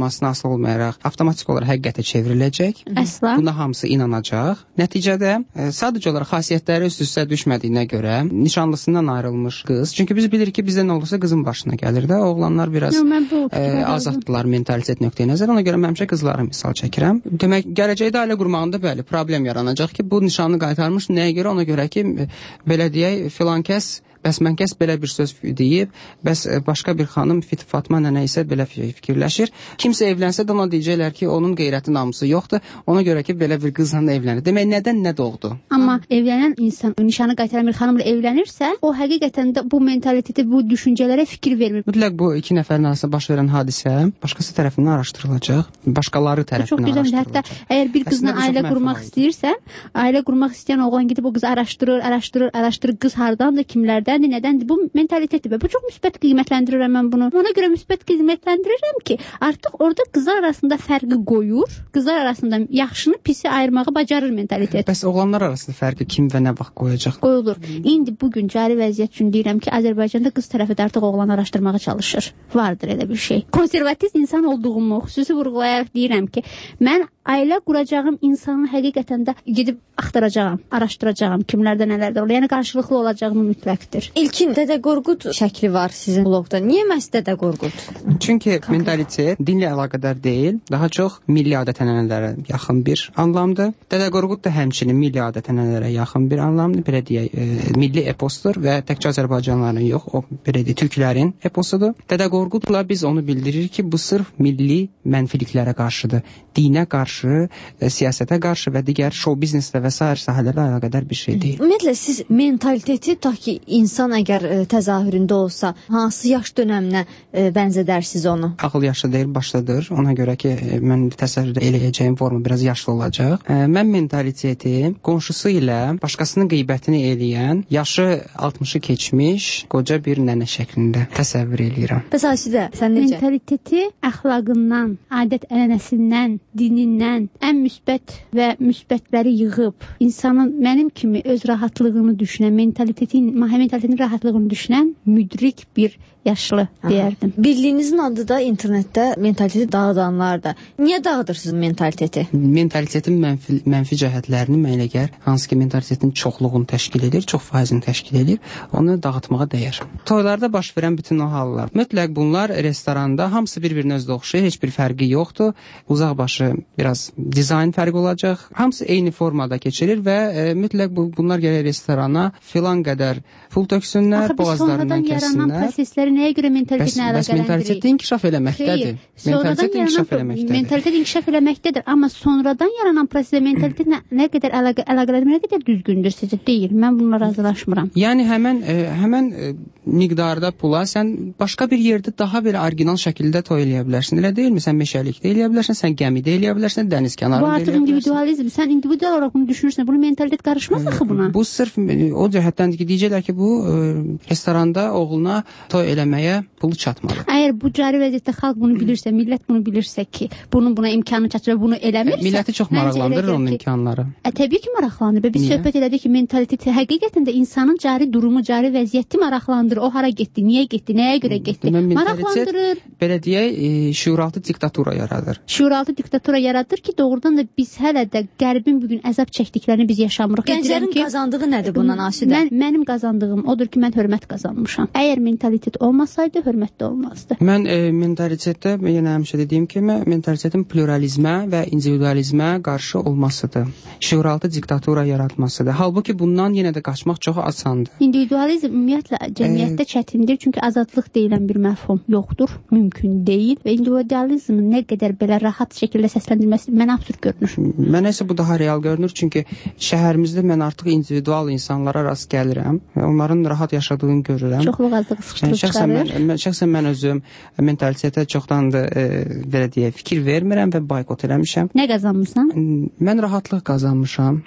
olmayaraq avtomatik olaraq həqiqətə çevriləcək. Əsla. Buna hamısı inanacaq. Nəticədə e, sadəcə olaraq xasiyyətləri üst-üstə düşmədiyinə görə nişanlısından ayrılmış qız. Çünki biz bilirik ki, bizdə nə olursa qızın başına gəlir də. Oğlanlar biraz Yo, bu, e, azaddılar mentalitet nöqteyi nəzər. Ona görə mən həmişə qızlara misal çəkirəm. Demək, gələcəkdə ailə qurmağında bəli problem yaranacaq ki, bu nişanı qaytarmış. Nəyə görə? Ona görə ki, belə deyək, filan kəs bəs mən kəs belə bir söz deyib, bəs başqa bir xanım Fit Fatma nənə isə belə fikirləşir. Kimsə evlənsə də ona deyəcəklər ki, onun qeyrəti namusu yoxdur. Ona görə ki, belə bir qızla evlənir. Demək, nədən nə doğdu? Amma evlənən insan nişanı qaytaran bir xanımla evlənirsə, o həqiqətən də bu mentaliteti, bu düşüncələrə fikir vermir. Mütləq bu iki nəfərin arasında baş verən hadisə başqası tərəfindən araşdırılacaq. Başqaları tərəfindən araşdırılacaq. Hətta əgər bir qızla ailə qurmaq istəyirsən, ailə qurmaq istəyən oğlan gedib o qızı araşdırır, araşdırır, araşdırır, qız hardandır, kimlərdən Nədəndir, nədəndir? Bu mentalitetdir. Bu çox müsbət qiymətləndirirəm mən bunu. Ona görə müsbət qiymətləndirirəm ki, artıq orada qızlar arasında fərqi qoyur. Qızlar arasında yaxşını, pisi ayırmağı bacarır mentalitet. Bəs oğlanlar arasında fərqi kim və nə vaxt qoyacaq? Qoyulur. İndi bugün cari vəziyyət üçün deyirəm ki, Azərbaycanda qız tərəfi də artıq oğlanı araşdırmağa çalışır. Vardır elə bir şey. Konservativ insan olduğumu xüsusi vurğulayaraq deyirəm ki, mən ailə quracağım insanı həqiqətən də gedib axtaracağam, araşdıracağam, kimlərdə nələrdə olur. Yəni qarşılıqlı olacağımı mütləqdir. İlkin Dədə Qorqud şəkli var sizin blogda. Niyə məhz Dədə Qorqud? Çünki mentalitet dinlə əlaqədar deyil, daha çox milli adət-ənənələrə yaxın bir anlamdır. Dədə Qorqud da həmçinin milli adət-ənənələrə yaxın bir anlamdır. Belə deyək, e, milli eposdur və təkcə Azərbaycanlıların yox, o belə deyək, türklərin eposudur. Dədə Qorqudla biz onu bildiririk ki, bu sırf milli mənfiliklərə qarşıdır. Dinə qarşı, e, siyasətə qarşı və digər show bizneslə və sair sahələrlə əlaqədar bir şey deyil. Ümumiyyətlə siz mentaliteti ta ki insan əgər e, təzahüründə olsa, hansı yaş dönəminə e, bənzədərsiniz onu? Ağıl yaşlı deyil, başdadır. Ona görə ki, e, mən təsəvvür eləyəcəyim forma biraz yaşlı olacaq. E, mən mentaliteti qonşusu ilə başqasının qeybətini eləyən, yaşı altmışı keçmiş qoca bir nənə şəklində təsəvvür eləyirəm. Bəs Asidə, sən necə? Mentaliteti əxlaqından, adət-ənənəsindən, dinindən ən müsbət və müsbətləri yığıb insanın mənim kimi öz rahatlığını düşünən, mentalitetin, mentalitetin rahatlığını düşünən müdrik bir yaşlı deyərdim. Birliyinizin adı da internetdə mentaliteti dağıdanlar da. Niyə dağıdırsınız mentaliteti? Mentalitetin mənfi, mənfi cəhətlərini mənləgər, hansı ki mentalitetin çoxluğunu təşkil edir, çox faizini təşkil edir, onu dağıtmağa dəyər. Toylarda baş verən bütün o hallar, mütləq bunlar restoranda hamısı bir-birinə özdə oxşayır, heç bir fərqi yoxdur. Uzaq başı biraz dizayn fərqi olacaq. Hamısı eyni formada keçirir və e, mütləq bu, bunlar gəlir restorana filan qədər pul töksünlər, boğazlarından kəssinlər. Nəyə görə mentalitetinə əlaqələndirir? Bəs mentalitet inkişaf eləməkdədir. Mentalitet inkişaf eləməkdədir. Mentalitet inkişaf eləməkdədir, amma sonradan yaranan prosesdə mentalitet nə, nə qədər əlaqə, əlaqələndirmə nə qədər düzgündür sizcə? Deyil. Mən bununla razılaşmıram. Yəni həmən e, həmən e, miqdarda pula sən başqa bir yerdə daha bir orijinal şəkildə toy eləyə bilərsən. Elə deyilmi? Sən meşəlikdə eləyə bilərsən, sən gəmidə eləyə bilərsən, dəniz kənarında eləyə bilərsən. Bu artıq individualizm. Sən individual olaraq bunu düşünürsən. Bunu mentalitet qarışmaz axı buna. Bu sırf o cəhətdəndir ki, deyəcəklər ki, bu e, restoranda oğluna toy eləməyə pulu çatmadı. Əgər bu cari vəziyyətdə xalq bunu bilirsə, millət bunu bilirsə ki, bunun buna imkanı çatır və bunu eləmirsə, milləti çox maraqlandırır onun imkanları. Ə, təbii ki, maraqlandırır. Biz Niyə? söhbət elədik ki, mentaliteti həqiqətən də insanın cari durumu, cari vəziyyəti maraqlandırır. O hara getdi, niyə getdi, nəyə görə getdi? Maraqlandırır. Belə deyək, e, şuuraltı diktatura yaradır. Şuuraltı diktatura yaradır ki, doğrudan da biz hələ də Qərbin bugün əzab çəkdiklərini biz yaşamırıq. Gənclərin qazandığı nədir bundan Asidə? Mən, mənim qazandığım odur ki, mən hörmət qazanmışam. Əgər mentalitet olmasaydı, hörmətli olmazdı. Mən e, mentalitetdə, yenə həmişə dediyim kimi, mentalitetin pluralizmə və individualizmə qarşı olmasıdır. Şuuraltı diktatura yaratmasıdır. Halbuki bundan yenə də qaçmaq çox asandır. İndividualizm ümumiyyətlə cəmiyyətdə e... çətindir, çünki azadlıq deyilən bir məfhum yoxdur, mümkün deyil və individualizmin nə qədər belə rahat şəkildə səsləndirilməsi mənə absurd görünür. Mənə isə bu daha real görünür, çünki şəhərimizdə mən artıq individual insanlara rast gəlirəm. Onların rahat yaşadığını görürəm. Çoxluq azlığı sıxışdırıb çıxarır. Mən, mən, şəxsən mən özüm mentalitetə çoxdan da e, belə deyə fikir vermirəm və boykot eləmişəm. Nə qazanmısan? Mən rahatlıq qazanmışam.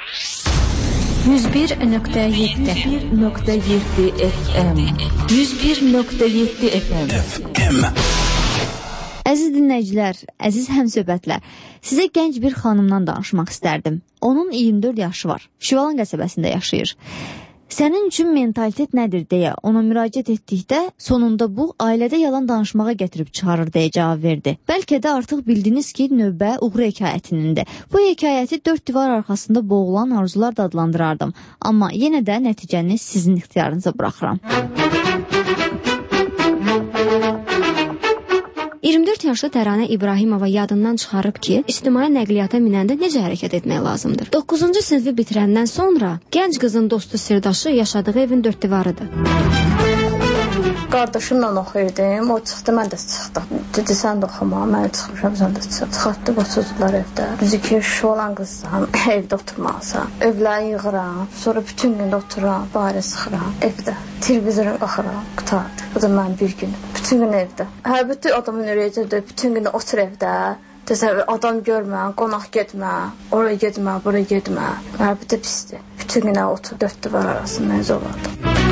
yüz bir nöqtə yeddi nöqtə yeddi F M yüz bir nöqtə yeddi F M. Əziz dinləyicilər, əziz həmsöhbətlər, sizə gənc bir xanımdan danışmaq istərdim. Onun iyirmi dörd yaşı var. Şivalan qəsəbəsində yaşayır. Sənin üçün mentalitet nədir deyə ona müraciət etdikdə sonunda bu ailədə yalan danışmağa gətirib çıxarır deyə cavab verdi. Bəlkə də artıq bildiniz ki, növbə uğur hekayətinindir. Bu hekayəti dörd divar arxasında boğulan arzular da adlandırardım. Amma yenə də nəticəni sizin ixtiyarınıza buraxıram. iyirmi dörd yaşlı Təranə İbrahimova yadından çıxarıb ki, ictimai nəqliyyata minəndə necə hərəkət etmək lazımdır. doqquzuncu sinfi bitirəndən sonra gənc qızın dostu sirdaşı yaşadığı evin dörd divarıdır. Qardaşımla oxuyurdum, o çıxdı, mən də çıxdım. Dedi, sən də oxuma, mən çıxmışam, sən də çıx. Çıxartdıq, oturdular evdə. Bizi ki, şu olan qızsan, evdə oturmalısan. Evləri yığıram, sonra bütün gün oturam, barə sıxıram, evdə. Televizora baxıram, qutardı. Bu da mən bir gün, bütün gün evdə. Hərbətdə adamın ürəyəcədir, bütün gün otur evdə. Təsəvvür, adam görmə, qonaq getmə, oraya getmə, buraya getmə. Hərbətdə pisdir. Bütün gün otur, dörd divar arasında necə olardı.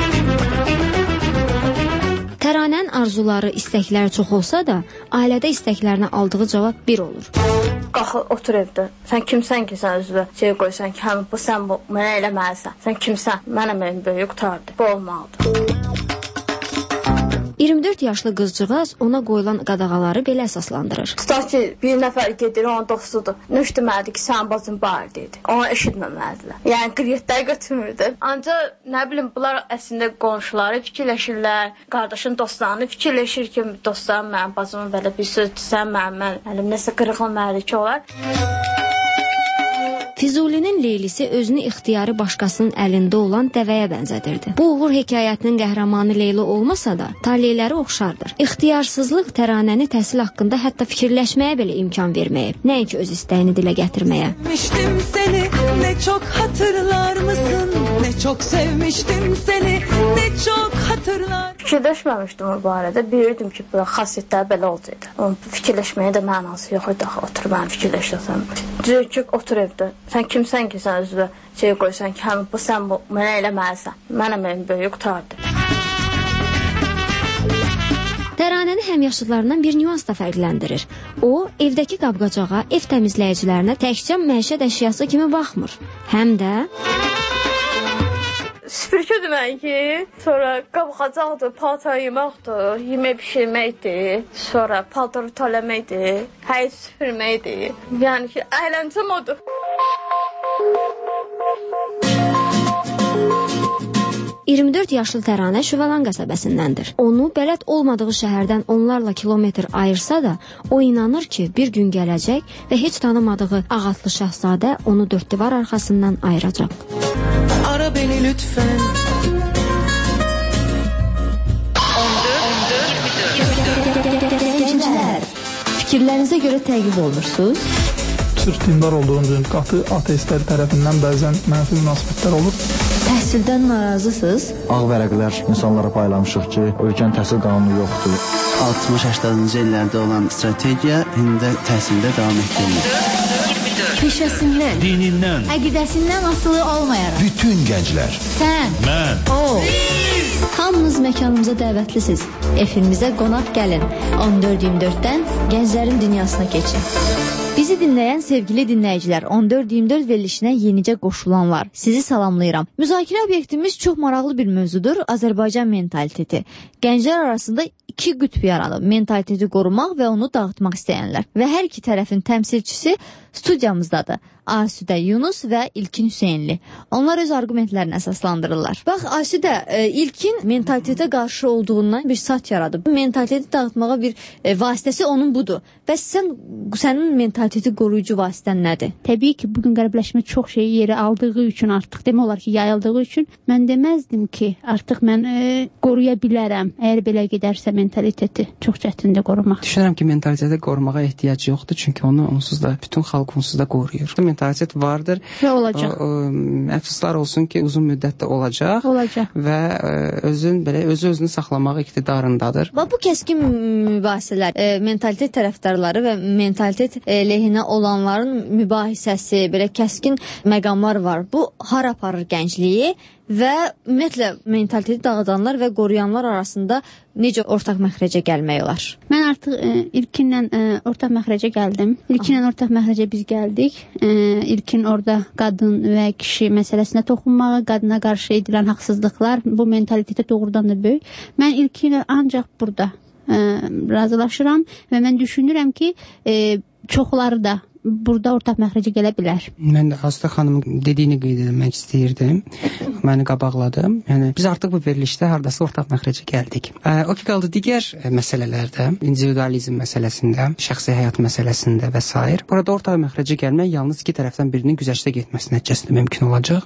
Təranənin arzuları, istəkləri çox olsa da, ailədə istəklərinə aldığı cavab bir olur. Qalxır, otur evdə. Sən kimsən ki, sən özünə şey qoysan ki, həmin bu, sən bu, mənə eləməlisən. Sən kimsən? Mənəm evim böyük qutardı. Bu olmalıdır. iyirmi dörd yaşlı qızcığaz ona qoyulan qadağaları belə əsaslandırır. Tutaq ki, bir nəfər gedir, onun dostudur. Nə deməlidir ki, sənin bacın var dedi. Onu eşitməməlidirlər. Yəni qriyyətləri götürmürdü. Ancaq nə bilim, bunlar əslində qonşuları fikirləşirlər, qardaşın dostlarını fikirləşir ki, dostlarım mənim bacımın belə bir söz desən, mənim mən əlim nəsə qırğılməlidir ki, olar. Füzulinin Leylisi özünü ixtiyarı başqasının əlində olan dəvəyə bənzədirdi. Bu uğur hekayətinin qəhrəmanı Leyla olmasa da, taleyləri oxşardır. İxtiyarsızlıq Təranəni təhsil haqqında hətta fikirləşməyə belə imkan verməyib, nəinki öz istəyini dilə gətirməyə. Sevmiştim seni, ne çok hatırlar mısın? Ne çok sevmiştim seni, ne çok hatırlar. Fikirləşməmişdim o barədə. Bilirdim ki, bu xassiyətlər belə olacaqdı. Onun fikirləşməyə də mənası yox idi. Otur, mən fikirləşəsəm. Deyir ki, otur evdə. Sən kimsən ki, sən özünə şey qoysan ki, həmin bu, sən bu, mənə eləməlisən. Mənəm evim böyük qutardı. Təranəni həmyaşıdlarından bir nüans da fərqləndirir. O, evdəki qab-qacağa, ev təmizləyicilərinə təkcə məişət əşyası kimi baxmır. Həm də süpürgə demək ki, sonra qab-qacaqdır, paltar yeməkdir, yemək pişirməkdir, sonra paltarı tələməkdir, həyət süpürməkdir. Yəni ki, əyləncəm odur. iyirmi dörd yaşlı Təranə Şüvəlan qəsəbəsindəndir. Onu bələd olmadığı şəhərdən onlarla kilometr ayırsa da, o inanır ki, bir gün gələcək və heç tanımadığı Ağatlı Şahzadə onu dörd divar arxasından ayıracaq. Ara beni lütfen. Gənclər, fikirlərinizə görə təqib olunursunuz? Sırf dindar olduğum üçün qatı ateistlər tərəfindən bəzən mənfi münasibətlər olur. Təhsildən narazısınız? Ağ vərəqlər insanlara paylamışıq ki, ölkənin təhsil qanunu yoxdur. altmış səksəninci illərdə olan strategiya indi təhsildə davam etdirilir. Peşəsindən, dinindən, əqidəsindən asılı olmayaraq. Bütün gənclər. Sən, mən, o. Hamınız məkanımıza dəvətlisiniz. Efimizə qonaq gəlin. on dörd iyirmi dörddən gənclərin dünyasına keçin. Bizi dinləyən sevgili dinləyicilər, on dörd iyirmi dörd verilişinə yenicə qoşulanlar, sizi salamlayıram. Müzakirə obyektimiz çox maraqlı bir mövzudur, Azərbaycan mentaliteti. Gənclər arasında iki qütb yaranıb, mentaliteti qorumaq və onu dağıtmaq istəyənlər. Və hər iki tərəfin təmsilçisi studiyamızdadır. Asudə Yunus və İlkin Hüseynli. Onlar öz argumentlərini əsaslandırırlar. Bax, Asudə, e, İlkin mentalitetə qarşı olduğundan bir sat yaradıb. Mentaliteti dağıtmağa bir e, vasitəsi onun budur. Bəs sən, sənin mentaliteti qoruyucu vasitən nədir? Təbii ki, bugün qəribləşmə çox şey yeri aldığı üçün, artıq demək olar ki, yayıldığı üçün mən deməzdim ki, artıq mən e, qoruya bilərəm. Əgər belə gedərsə mentaliteti çox çətindir qorumaq. Düşünürəm ki, mentaliteti qorumağa ehtiyac yoxdur, çünki onu onsuz da, bütün xalq onsuz da qoruyur. Mentalitet vardır. Və olacaq. O, o, əfsuslar olsun ki, uzun müddətdə olacaq. Olacaq. Və ə, özün belə özü özünü saxlamaq iqtidarındadır. Və bu kəskin mübahisələr, e, mentalitet tərəfdarları və mentalitet e, lehinə olanların mübahisəsi, belə kəskin məqamlar var. Bu hara aparır gəncliyi? və ümumiyyətlə mentaliteti dağıdanlar və qoruyanlar arasında necə ortaq məxrəcə gəlmək olar? Mən artıq e, ilkindən e, ortaq məxrəcə gəldim. İlkindən ortaq məxrəcə biz gəldik. E, ilkin orada qadın və kişi məsələsinə toxunmağa, qadına qarşı edilən haqsızlıqlar bu mentaliteti doğrudan da böyük. Mən ilkindən ancaq burada e, razılaşıram və mən düşünürəm ki, e, çoxları da burada ortaq məxrəcə gələ bilər. Mən də Asta xanımın dediyini qeyd etmək istəyirdim. Məni qabaqladım. Yəni biz artıq bu verilişdə hardasa ortaq məxrəcə gəldik. Ə, o ki qaldı digər ə, məsələlərdə, individualizm məsələsində, şəxsi həyat məsələsində və s. Burada ortaq məxrəcə gəlmək yalnız iki tərəfdən birinin güzəştə getməsi nəticəsində mümkün olacaq.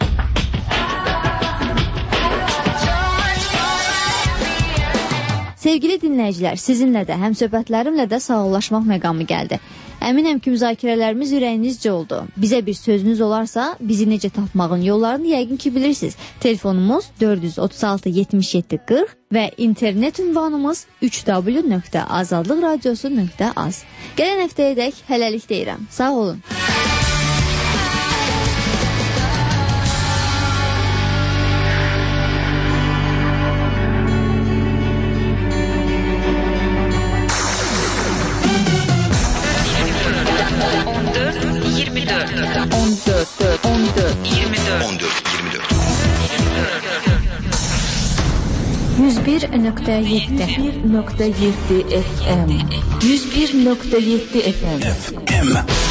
Sevgili dinləyicilər, sizinlə də, həmsöhbətlərimlə də sağollaşmaq məqamı gəldi. Əminəm ki, müzakirələrimiz ürəyinizcə oldu. Bizə bir sözünüz olarsa, bizi necə tapmağın yollarını yəqin ki bilirsiniz. Telefonumuz dörd yüz otuz altı yetmiş yeddi qırx və internet ünvanımız üç w nöqtə azadlıq radiosu nöqtə az. Gələn həftəyə dək hələlik deyirəm. Sağ olun. yüz bir nöqtə yeddi nöqtə yeddi F M yüz bir nöqtə yeddi F M